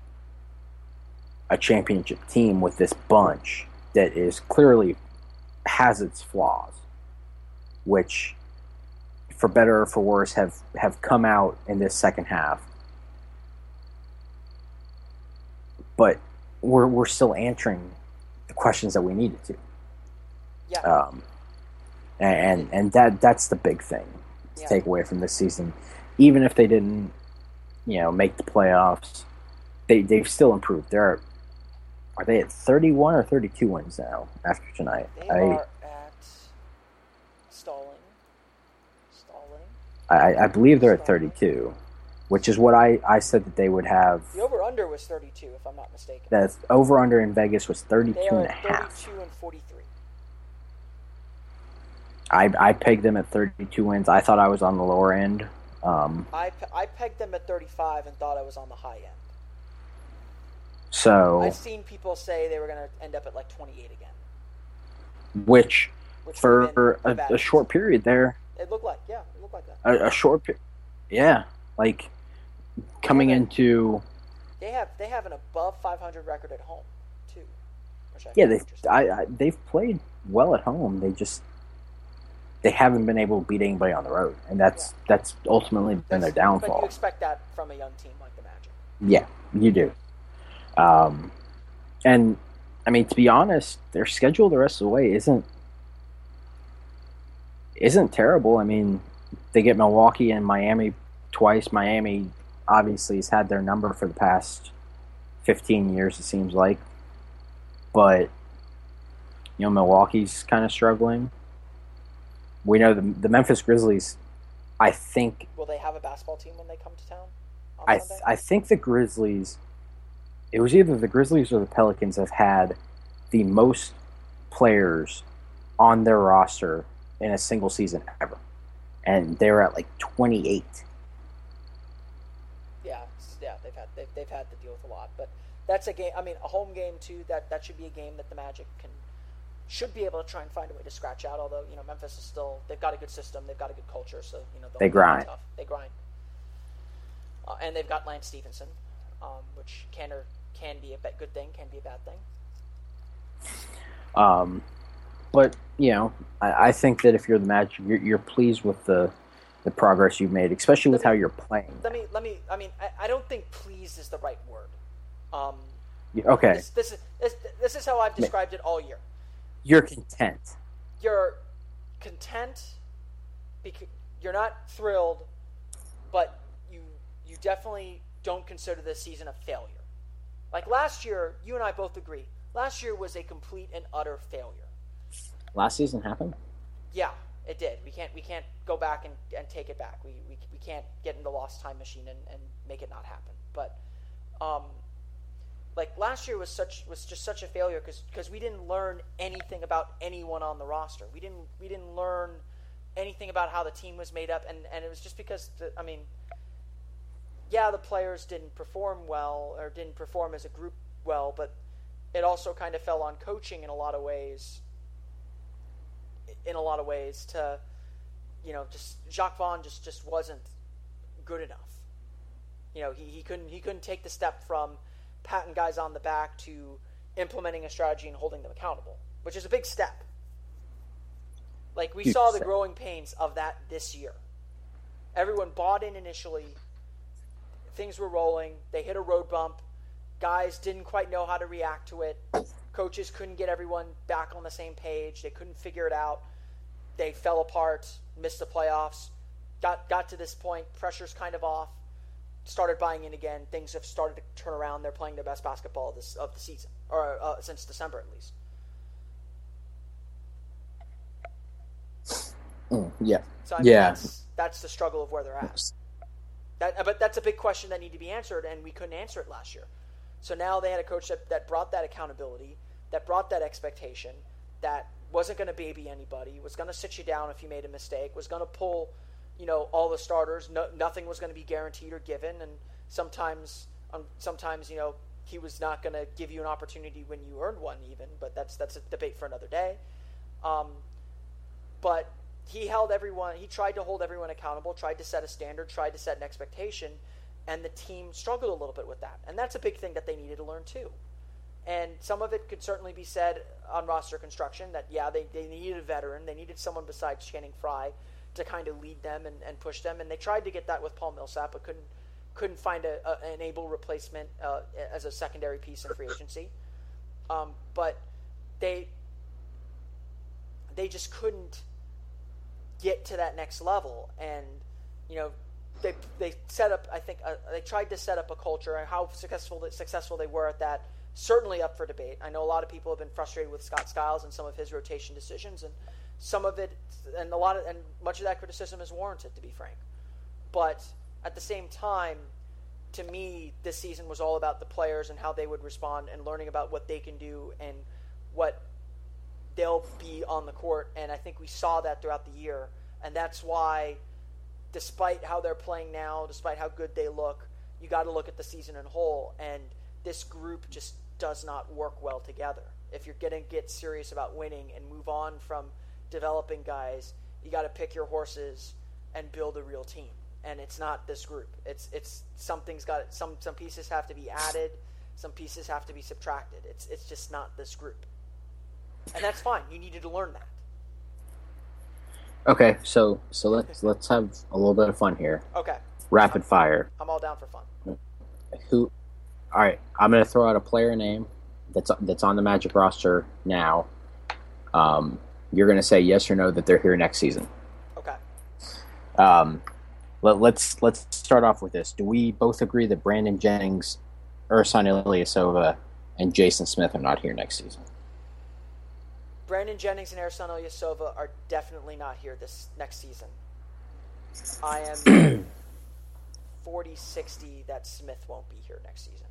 a championship team with this bunch that is clearly has its flaws, which, for better or for worse, have come out in this second half. But we're still answering the questions that we needed to. Yeah. And that's the big thing to Yeah. take away from this season. Even if they didn't, make the playoffs, they've still improved. Are they at 31 or 32 wins now after tonight? They are at stalling. I believe they're at 32, which is what I said that they would have. The over-under was 32, if I'm not mistaken. The over-under in Vegas was 32 they are and a half. 32 and 43. I pegged them at 32 wins. I thought I was on the lower end. I pegged them at 35 and thought I was on the high end. So I've seen people say they were going to end up at like 28 again. Which for a short period there. It looked like that. A short period. Yeah. Like coming into. They have an above 500 record at home, too. They've played well at home. They haven't been able to beat anybody on the road, and that's ultimately been their downfall. But you expect that from a young team like the Magic. Yeah, you do. And I mean, to be honest, their schedule the rest of the way isn't terrible. I mean, they get Milwaukee and Miami twice. Miami obviously has had their number for the past 15 years, it seems like. But Milwaukee's kind of struggling. We know the Memphis Grizzlies, I think. Will they have a basketball team when they come to town on Sunday? I think the Grizzlies, it was either the Grizzlies or the Pelicans have had the most players on their roster in a single season ever. And they were at like 28. Yeah, they've had to deal with a lot. But that's a game, a home game too, that should be a game that the Magic should be able to try and find a way to scratch out. Although Memphis is still, they've got a good system, they've got a good culture, so they grind. Tough. They grind, and they've got Lance Stevenson, which can be a good thing, can be a bad thing. But I think that if you're the Magic, you're pleased with the progress you've made, especially with how you're playing. I don't think pleased is the right word. Okay. This is how I've described it all year. You're content. You're content because you're not thrilled, but you definitely don't consider this season a failure. Like last year, you and I both agree. Last year was a complete and utter failure. Last season happened? Yeah, it did. We can't go back and take it back. We can't get in the lost time machine and make it not happen. But like last year was just such a failure because we didn't learn anything about anyone on the roster. We didn't learn anything about how the team was made up, and it was just because the players didn't perform well or didn't perform as a group well, but it also kind of fell on coaching in a lot of ways. To just Jacques Vaughn just wasn't good enough. He couldn't take the step from patting guys on the back to implementing a strategy and holding them accountable, which is a big step. Like we saw the growing pains of that this year. Everyone bought in initially. Things were rolling. They hit a road bump. Guys didn't quite know how to react to it. Coaches couldn't get everyone back on the same page. They couldn't figure it out. They fell apart, missed the playoffs, got to this point, pressure's kind of off, started buying in again. Things have started to turn around. They're playing their best basketball of the season, or since December at least. Yeah. So that's the struggle of where they're at. But that's a big question that needed to be answered, and we couldn't answer it last year. So now they had a coach that brought that accountability, that brought that expectation, that wasn't going to baby anybody, was going to sit you down if you made a mistake, was going to pull, all the starters. Nothing was going to be guaranteed or given, and sometimes he was not going to give you an opportunity when you earned one even, but that's a debate for another day. But he tried to hold everyone accountable, tried to set a standard, tried to set an expectation, and the team struggled a little bit with that. And that's a big thing that they needed to learn too. And some of it could certainly be said on roster construction that, they needed a veteran. They needed someone besides Channing Frye to kind of lead them and push them. And they tried to get that with Paul Millsap, but couldn't find an able replacement as a secondary piece in free agency. But they just couldn't get to that next level, and they set up. I think they tried to set up a culture, and how successful they were at that. Certainly up for debate. I know a lot of people have been frustrated with Scott Skiles and some of his rotation decisions, and some of it, and much of that criticism is warranted, to be frank. But at the same time, to me, this season was all about the players and how they would respond, and learning about what they can do and what they'll be on the court. And I think we saw that throughout the year, and that's why, despite how they're playing now, despite how good they look, you got to look at the season in whole. And this group just does not work well together. If you're going to get serious about winning and move on from developing guys, you got to pick your horses and build a real team. And it's not this group. It's something's got some pieces have to be added, some pieces have to be subtracted. It's just not this group. And that's fine. You needed to learn that. Okay, so let's have a little bit of fun here. Okay. Rapid fire. I'm all down for fun. All right, I'm going to throw out a player name that's on the Magic roster now. You're going to say yes or no that they're here next season. Okay. Let's start off with this. Do we both agree that Brandon Jennings, Ersan Ilyasova, and Jason Smith are not here next season? Brandon Jennings and Ersan Ilyasova are definitely not here this next season. I am 40-60 that Smith won't be here next season.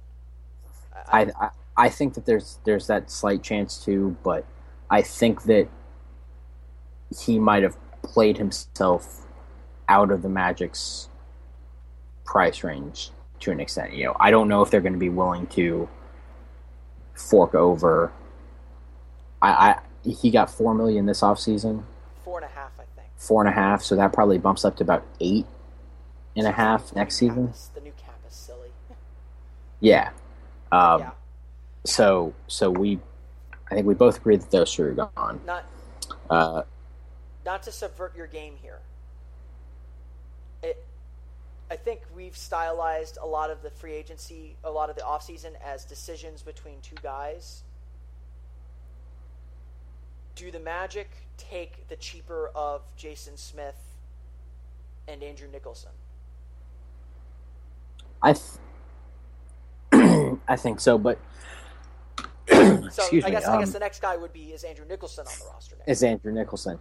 I think that there's that slight chance too, but I think that he might have played himself out of the Magic's price range to an extent. I don't know if they're going to be willing to fork over. He got $4 million this offseason. 4.5, I think. 4.5, so that probably bumps up to about 8.5 next season. The new cap is silly. Yeah. Yeah. So I think we both agree that those two are gone. Not to subvert your game here. I think we've stylized a lot of the free agency, a lot of the offseason as decisions between two guys. Do the Magic take the cheaper of Jason Smith and Andrew Nicholson? I think so, but excuse me. I guess the next guy is Andrew Nicholson on the roster next. Is Andrew Nicholson?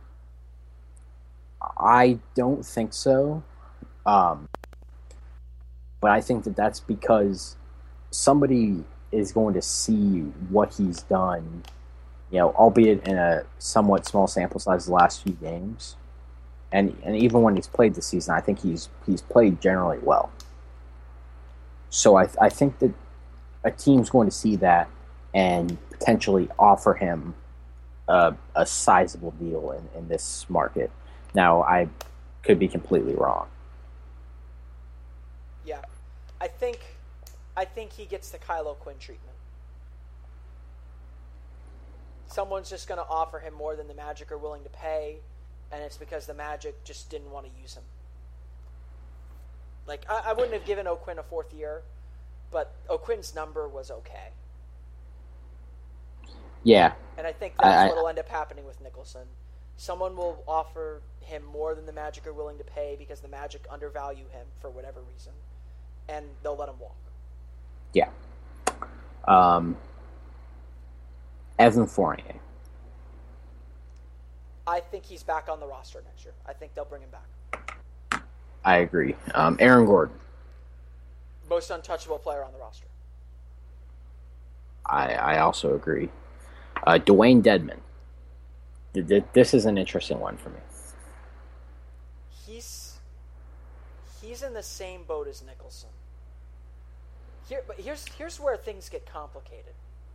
I don't think so, but I think that's because somebody is going to see what he's done, albeit in a somewhat small sample size the last few games, and even when he's played this season, I think he's played generally well. So I think that a team's going to see that and potentially offer him a sizable deal in this market. Now, I could be completely wrong. Yeah. I think he gets the Kyle O'Quinn treatment. Someone's just going to offer him more than the Magic are willing to pay, and it's because the Magic just didn't want to use him. Like, I wouldn't have given O'Quinn a fourth year, but O'Quinn's number was okay. Yeah. And I think that's what will end up happening with Nicholson. Someone will offer him more than the Magic are willing to pay because the Magic undervalue him for whatever reason, and they'll let him walk. Yeah. Evan Fournier. I think he's back on the roster next year. I think they'll bring him back. I agree. Aaron Gordon. Most untouchable player on the roster. I also agree. Dwayne Dedman. This is an interesting one for me. He's in the same boat as Nicholson. But here's where things get complicated.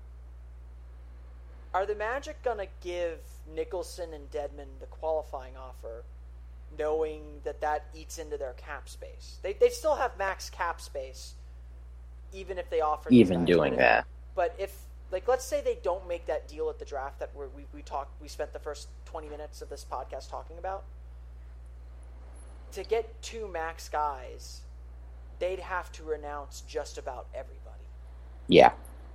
Are the Magic gonna give Nicholson and Dedman the qualifying offer, knowing that eats into their cap space? They still have max cap space, even if they offer. Even doing that. But if, let's say they don't make that deal at the draft that we spent the first 20 minutes of this podcast talking about. To get two max guys, they'd have to renounce just about everybody. Yeah.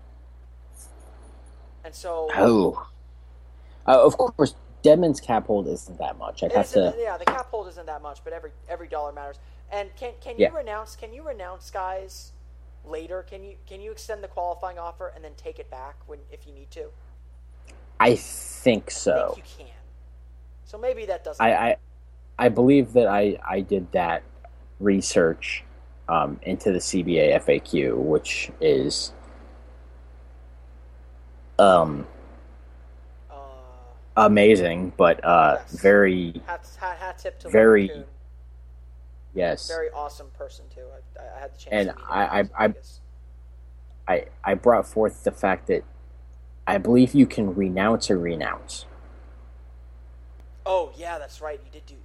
And so... Oh. Of course, Dedmon's cap hold isn't that much. I'd have to... Yeah, the cap hold isn't that much, but every dollar matters. And can Yeah. you renounce guys later? Can you extend the qualifying offer and then take it back if you need to? I think so. I think you can. So maybe that doesn't... I believe that I did that research into the CBA FAQ, which is amazing, but yes. very hat tip to very Coon. Yes, very awesome person too. I had the chance and to meet him. I brought forth the fact that I believe you can renounce or renounce. Oh yeah, that's right. You did do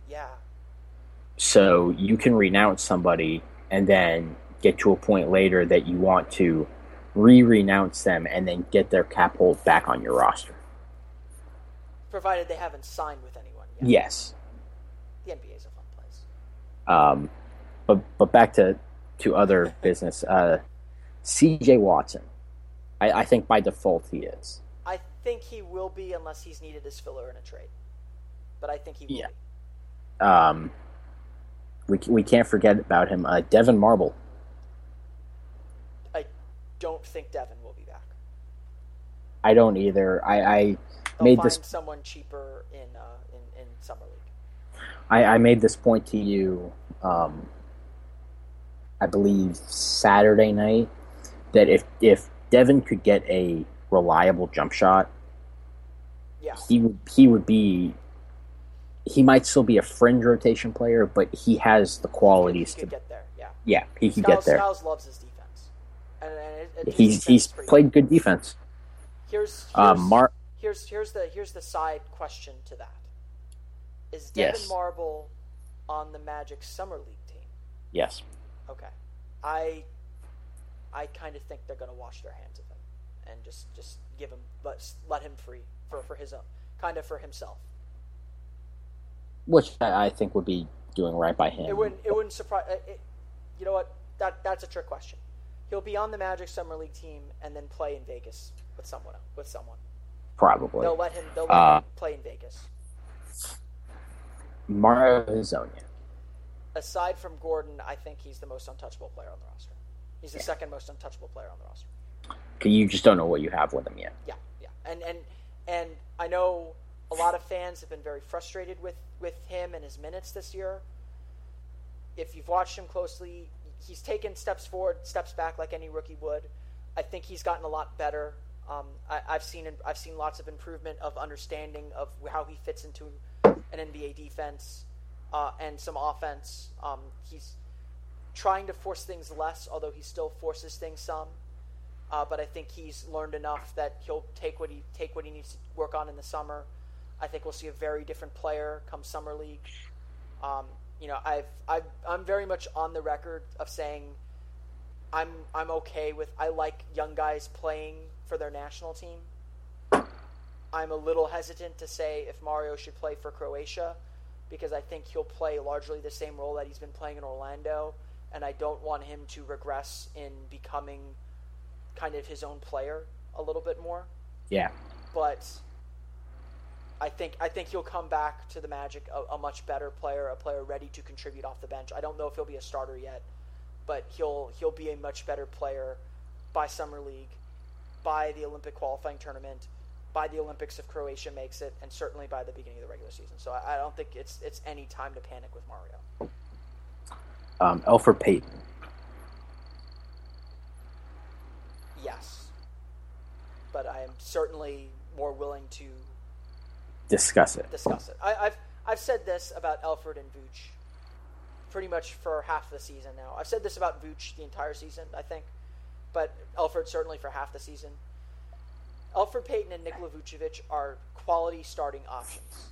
So you can renounce somebody and then get to a point later that you want to re-renounce them and then get their cap hold back on your roster. Provided they haven't signed with anyone yet. Yes. The NBA is a fun place. But back to other business. C.J. Watson. I think by default he is. I think he will be unless he's needed as filler in a trade. But I think he will be. We can't forget about him. Devin Marble. I don't think Devin will be back. I don't either. I They'll made find this someone cheaper in summer league. I made this point to you. I believe Saturday night that if Devin could get a reliable jump shot, he would be. He might still be a fringe rotation player, but he has the qualities to get there. Yeah, he could get there. Skiles loves his defense, and he's played good defense. Here's the side question to that. Is Devin Marble on the Magic Summer League team? Yes. Okay. I kind of think they're going to wash their hands of him and just give him, let him free for his own, kind of for himself. Which I think would be doing right by him. It wouldn't surprise. You know what? That's a trick question. He'll be on the Magic Summer League team and then play in Vegas with someone. Probably. They'll let him play in Vegas. Mario Hezonja. Aside from Gordon, I think he's the most untouchable player on the roster. He's the second most untouchable player on the roster. You just don't know what you have with him yet. Yeah. And I know a lot of fans have been very frustrated with him and his minutes this year. If you've watched him closely, he's taken steps forward, steps back like any rookie would. I think he's gotten a lot better. I've seen lots of improvement of understanding of how he fits into an NBA defense and some offense. He's trying to force things less, although he still forces things some. But I think he's learned enough that he'll take what he needs to work on in the summer. I think we'll see a very different player come summer league. I'm very much on the record of saying I'm okay with. I like young guys playing for their national team. I'm a little hesitant to say if Mario should play for Croatia because I think he'll play largely the same role that he's been playing in Orlando, and I don't want him to regress in becoming kind of his own player a little bit more. Yeah. But I think he'll come back to the Magic a much better player, a player ready to contribute off the bench. I don't know if he'll be a starter yet, but he'll be a much better player by Summer League, by the Olympic qualifying tournament, by the Olympics if Croatia makes it, and certainly by the beginning of the regular season. So I don't think it's any time to panic with Mario. Elfrid Payton. Yes. But I am certainly more willing to discuss it. I've said this about Elfrid and Vooch pretty much for half the season now. I've said this about Vooch the entire season, I think, but Elfrid certainly for half the season. Elfrid Payton and Nikola Vucevic are quality starting options.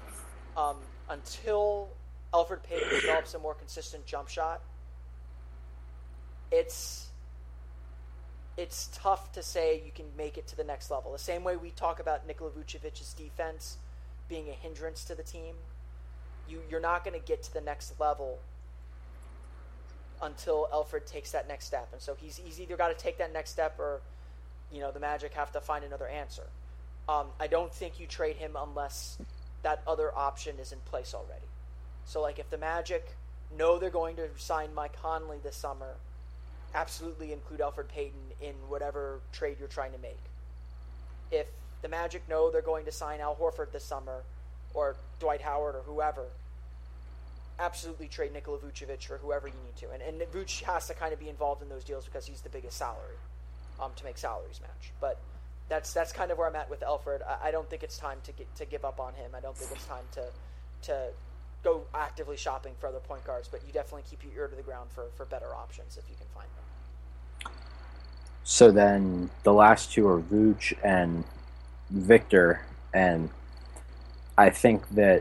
Until Elfrid Payton develops a more consistent jump shot, it's tough to say you can make it to the next level. The same way we talk about Nikola Vucevic's defense being a hindrance to the team, you're not going to get to the next level until Elfrid takes that next step. And so he's either got to take that next step or, the Magic have to find another answer. I don't think you trade him unless that other option is in place already. So, like, if the Magic know they're going to sign Mike Conley this summer, absolutely include Elfrid Payton in whatever trade you're trying to make. If the Magic know they're going to sign Al Horford this summer, or Dwight Howard, or whoever, absolutely trade Nikola Vucevic for whoever you need to. And Vuce has to kind of be involved in those deals because he's the biggest salary to make salaries match. But that's kind of where I'm at with Elfrid. I don't think it's time to give up on him. I don't think it's time to go actively shopping for other point guards, but you definitely keep your ear to the ground for better options if you can find them. So then the last two are Vooch and Victor, and I think that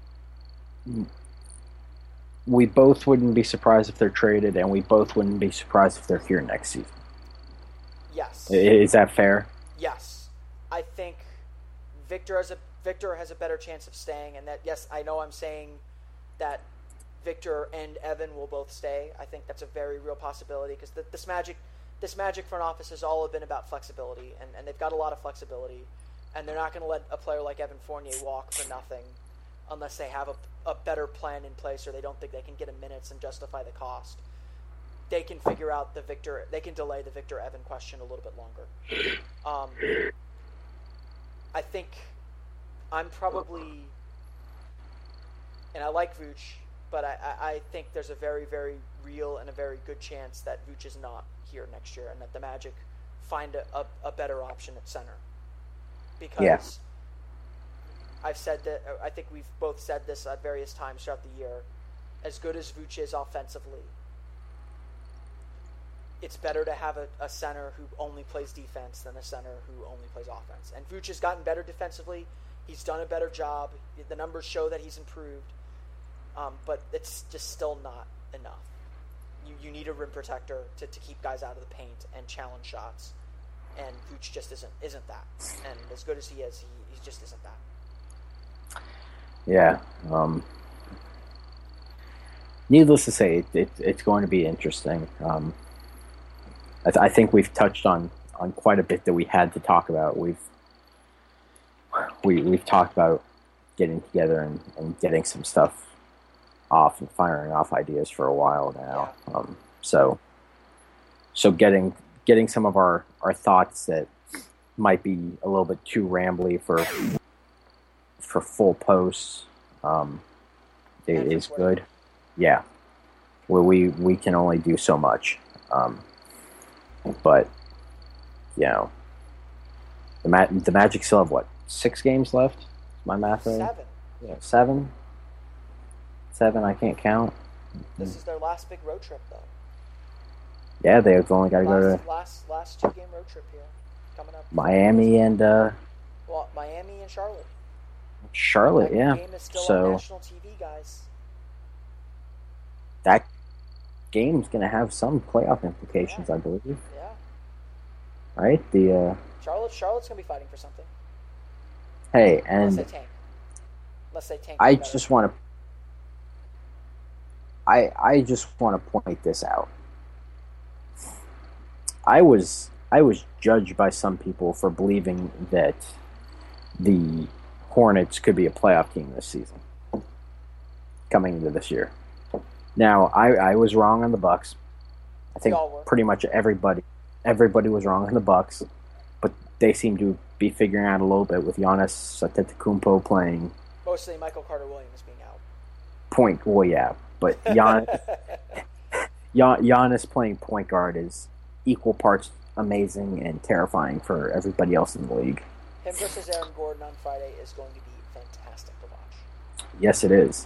we both wouldn't be surprised if they're traded, and we both wouldn't be surprised if they're here next season. Yes. Is that fair? Yes. I think Victor has a better chance of staying, and that, yes, I know I'm saying that Victor and Evan will both stay. I think that's a very real possibility because this Magic front office has all been about flexibility, and they've got a lot of flexibility, and they're not going to let a player like Evan Fournier walk for nothing unless they have a better plan in place or they don't think they can get him minutes and justify the cost. They can figure out they can delay the Victor Evan question a little bit longer. I think I'm probably, and I like Vooch, but I think there's a very, very real and a very good chance that Vooch is not here next year and that the Magic find a better option at center. Because I've said that, I think we've both said this at various times throughout the year, as good as Vooch is offensively, it's better to have a center who only plays defense than a center who only plays offense. And Vooch has gotten better defensively. He's done a better job. The numbers show that he's improved. But it's just still not enough. You need a rim protector to keep guys out of the paint and challenge shots. And Vooch just isn't that. And as good as he is, he just isn't that. Yeah. Needless to say, it's going to be interesting. I think we've touched on quite a bit that we had to talk about. We've talked about getting together and getting some stuff off and firing off ideas for a while now. Yeah. So getting some of our thoughts that might be a little bit too rambly for full posts is good. Yeah. We can only do so much. But the Magic still have 6 games left? Is my math right? 7. Yeah, 7. 7. I can't count. This is their last big road trip, though. Yeah, they've only got to go to last 2-game road trip here coming up. Miami and Miami and Charlotte. Charlotte, that yeah. Game is still on national TV, guys. That game's going to have some playoff implications, I believe. Yeah. Right? Charlotte's going to be fighting for something. Hey, and Unless they tank. I just want to point this out. I was judged by some people for believing that the Hornets could be a playoff team this season, coming into this year. Now, I was wrong on the Bucks. I think pretty much everybody was wrong on the Bucks, but they seem to be figuring out a little bit with Giannis Antetokounmpo playing. Mostly Michael Carter-Williams being out. But Giannis playing point guard is equal parts amazing and terrifying for everybody else in the league. Him versus Aaron Gordon on Friday is going to be fantastic to watch. Yes, it is.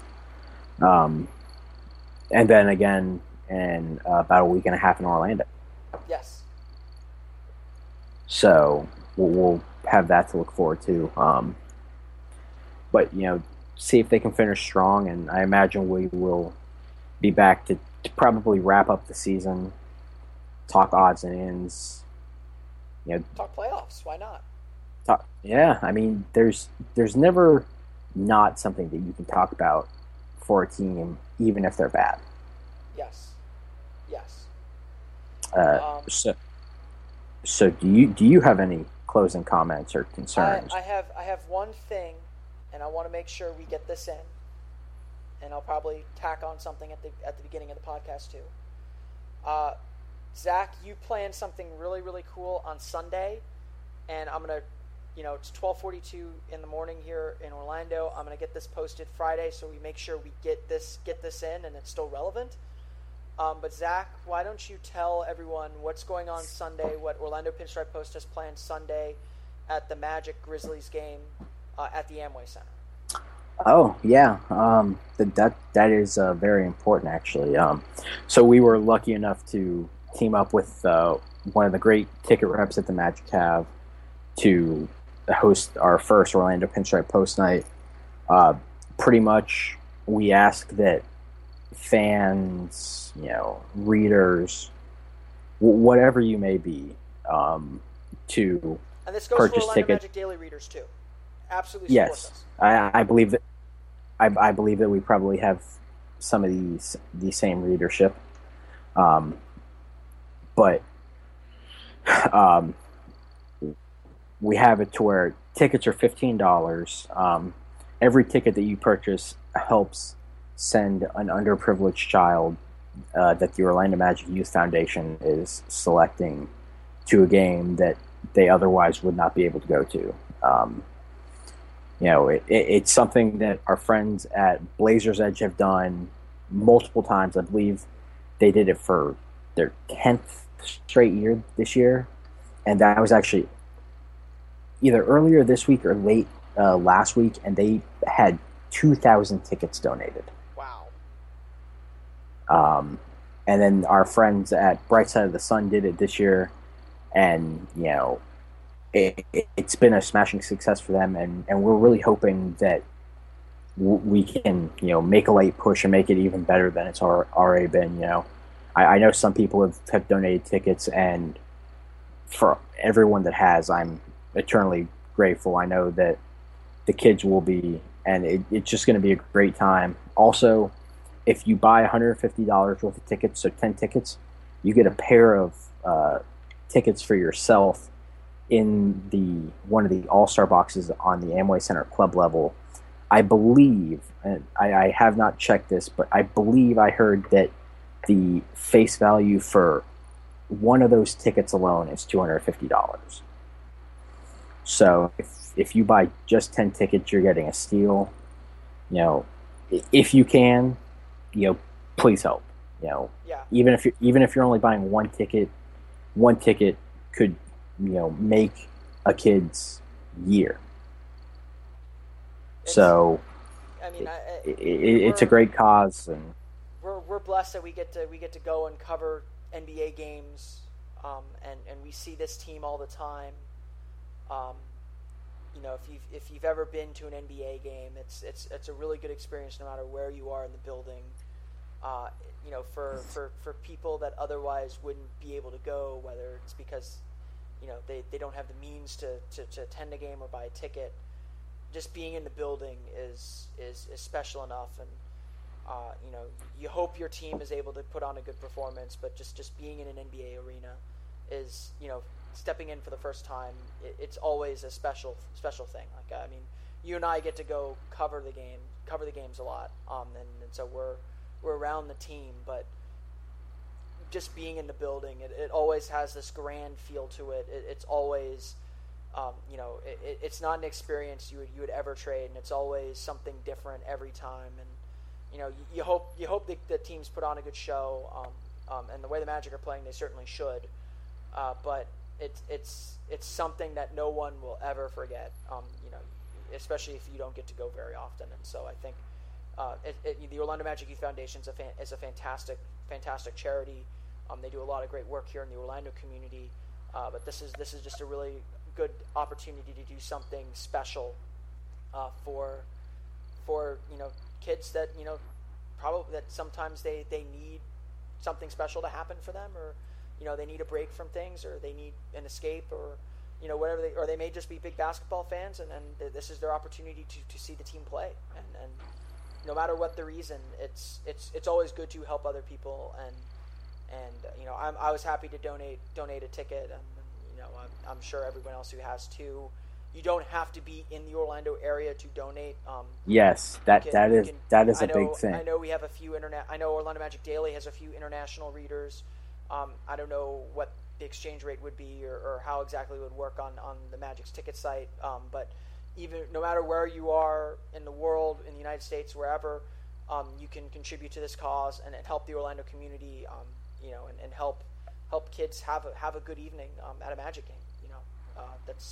And then again in about a week and a half in Orlando. Yes. So we'll have that to look forward to. But, see if they can finish strong, and I imagine we will be back to probably wrap up the season, talk odds and ends. Talk playoffs. Why not? I mean, there's never not something that you can talk about for a team, even if they're bad. Yes. Yes. Uh, Um, so, so do you have any closing comments or I, concerns? I have I have one thing, and I want to make sure we get this in, and I'll probably tack on something at the beginning of the podcast too. Uh, Zach, you planned something really really cool on Sunday, and I'm gonna, it's 12:42 in the morning here in Orlando. I'm gonna get this posted Friday, so we make sure we get this in, and it's still relevant. But Zach, why don't you tell everyone what's going on Sunday? What Orlando Pinstripe Post has planned Sunday at the Magic Grizzlies game at the Amway Center. Oh yeah, that is very important actually. So we were lucky enough to team up with one of the great ticket reps at the Magic have to host our first Orlando Pinstripe Post night. Uh, Pretty much, we ask that fans, readers, whatever you may be, to And this goes for purchase Orlando tickets. Magic Daily readers too. Absolutely support Yes, this. I believe that I believe that we probably have some of the same readership, um, but um, we have it to where tickets are $15. Every ticket that you purchase helps send an underprivileged child that the Orlando Magic Youth Foundation is selecting to a game that they otherwise would not be able to go to. It's something that our friends at Blazers Edge have done multiple times. I believe they did it for their 10th straight year this year. And that was actually either earlier this week or late last week. And they had 2,000 tickets donated. Wow. And then our friends at Bright Side of the Sun did it this year. And, it's been a smashing success for them, and we're really hoping that we can make a late push and make it even better than it's already been. I know some people have donated tickets, and for everyone that has, I'm eternally grateful. I know that the kids will be, and it's just going to be a great time. Also, if you buy $150 worth of tickets, so 10 tickets, you get a pair of tickets for yourself in the one of the All-Star boxes on the Amway Center club level. I believe, and I have not checked this, but I believe I heard that the face value for one of those tickets alone is $250. So if you buy just 10 tickets, you're getting a steal. If you can, please help. Yeah. Even if you're only buying one ticket could make a kid's year. So I mean, it's a great cause, and we're blessed that we get to go and cover NBA games, and we see this team all the time. If you've ever been to an NBA game, it's a really good experience no matter where you are in the building. For people that otherwise wouldn't be able to go, whether it's because they don't have the means to attend a game or buy a ticket. Just being in the building is special enough, and you hope your team is able to put on a good performance. But just being in an NBA arena is stepping in for the first time. It's always a special thing. Like, I mean, you and I get to go cover the games a lot, and so we're around the team, but just being in the building, it always has this grand feel to it. It's always, it's not an experience you would ever trade, and it's always something different every time. And you hope the teams put on a good show, and the way the Magic are playing, they certainly should. But it's something that no one will ever forget. Especially if you don't get to go very often. And so I think the Orlando Magic Youth Foundation is a fantastic charity. They do a lot of great work here in the Orlando community, but this is just a really good opportunity to do something special for kids that probably that sometimes they need something special to happen for them, or they need a break from things, or they need an escape, or whatever or they may just be big basketball fans, and this is their opportunity to see the team play, and no matter what the reason, it's always good to help other people, and And I was happy to donate a ticket, and I'm sure everyone else who has too. You don't have to be in the Orlando area to donate. Yes, that is a big thing. I know we have a few I know Orlando Magic Daily has a few international readers. I don't know what the exchange rate would be or how exactly it would work on the Magic's ticket site. But even no matter where you are in the world, in the United States, wherever, you can contribute to this cause and help the Orlando community. And help kids have a good evening at a Magic game. That's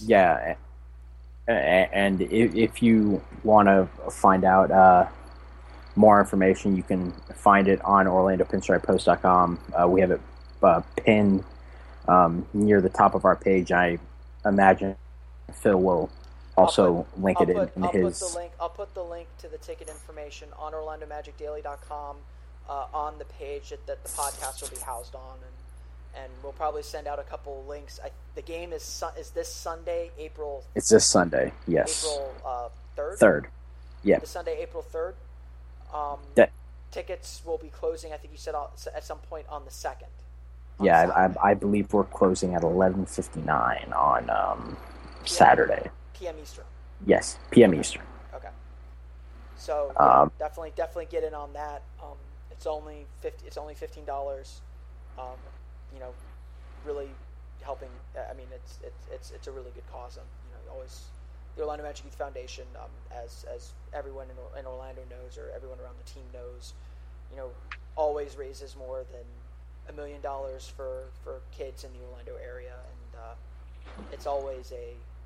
And if you want to find out more information, you can find it on OrlandoPinstripePost.com. We have it pinned near the top of our page. I imagine Phil will also link it in his. I'll put the link to the ticket information on OrlandoMagicDaily.com on the page that the podcast will be housed on, and we'll probably send out a couple links. The game is this Sunday, April. It's this Sunday, yes. April 3rd. 3rd, yeah. This Sunday, April 3rd. Tickets will be closing. I think you said at some point on the 2nd. Yeah, I believe we're closing at 11:59 on Saturday. PM Eastern. Yes, PM Eastern. Okay. So definitely get in on that. It's only $15. Really helping. I mean, it's a really good cause. Always the Orlando Magic Youth Foundation, as everyone in Orlando knows, or everyone around the team knows, always raises more than $1 million for kids in the Orlando area, and it's always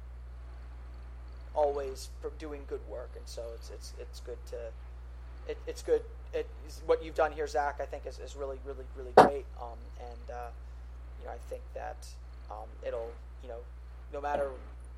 for doing good work, and so it's good to it's good. What you've done here, Zach, I think is really great, and I think that it'll no matter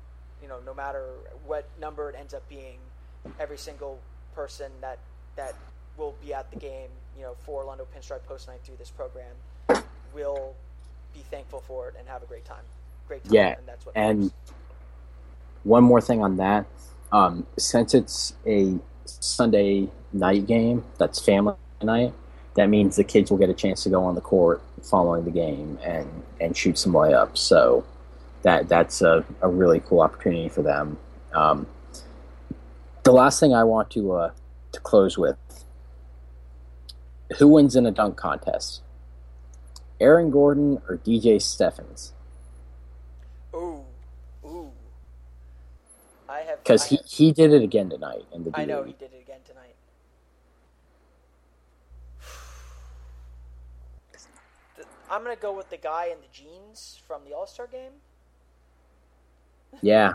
what number it ends up being, every single person that will be at the game, for Orlando Pinstripe Post Night through this program, will be thankful for it and have a great time. Yeah, and that's what. And one more thing on that, since it's a Sunday night game, that's family night, that means the kids will get a chance to go on the court following the game and shoot some layups. So that's a really cool opportunity for them. The last thing I want to close with: who wins in a dunk contest, Aaron Gordon or DJ Steffens? Ooh. Because he did it again tonight in the D-League. I know he did it again tonight. I'm going to go with the guy in the jeans from the All-Star game. Yeah.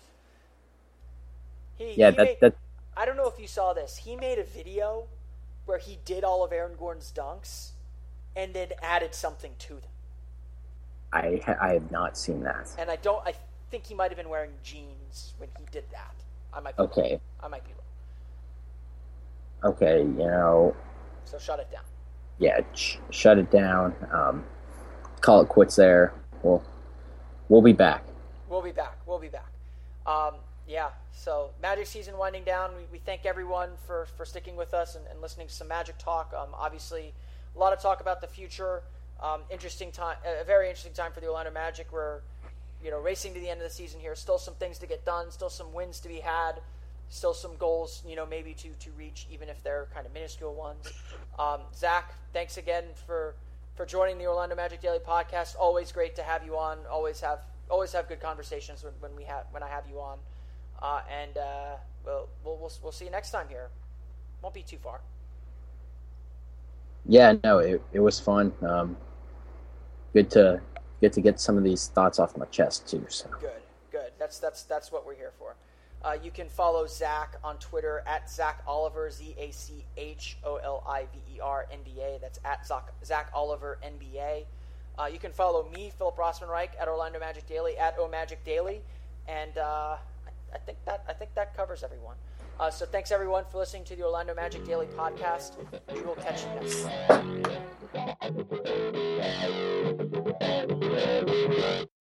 I don't know if you saw this. He made a video where he did all of Aaron Gordon's dunks and then added something to them. I have not seen that. And I think he might have been wearing jeans when he did that. I might be okay. Wrong. I might be wrong. Okay, So shut it down. Yeah, shut it down. Call it quits there. We'll be back. We'll be back. Yeah, so Magic season winding down. We thank everyone for sticking with us and listening to some Magic talk. Obviously, a lot of talk about the future. Interesting time, a very interesting time for the Orlando Magic. We're, racing to the end of the season here. Still some things to get done. Still some wins to be had. Still some goals, maybe to reach, even if they're kind of minuscule ones. Zach, thanks again for joining the Orlando Magic Daily podcast. Always great to have you on. Always have good conversations when I have you on. And we'll see you next time here. Won't be too far. Yeah, no, it was fun. Good to get some of these thoughts off my chest too. So good. That's what we're here for. You can follow Zach on Twitter at Zach Oliver, ZachOliver NBA. That's at Zach Oliver NBA. You can follow me, Philip Rossman-Reich, at Orlando Magic Daily, at OMagicDaily, and I think that covers everyone. So thanks everyone for listening to the Orlando Magic Daily podcast. We will catch you next time.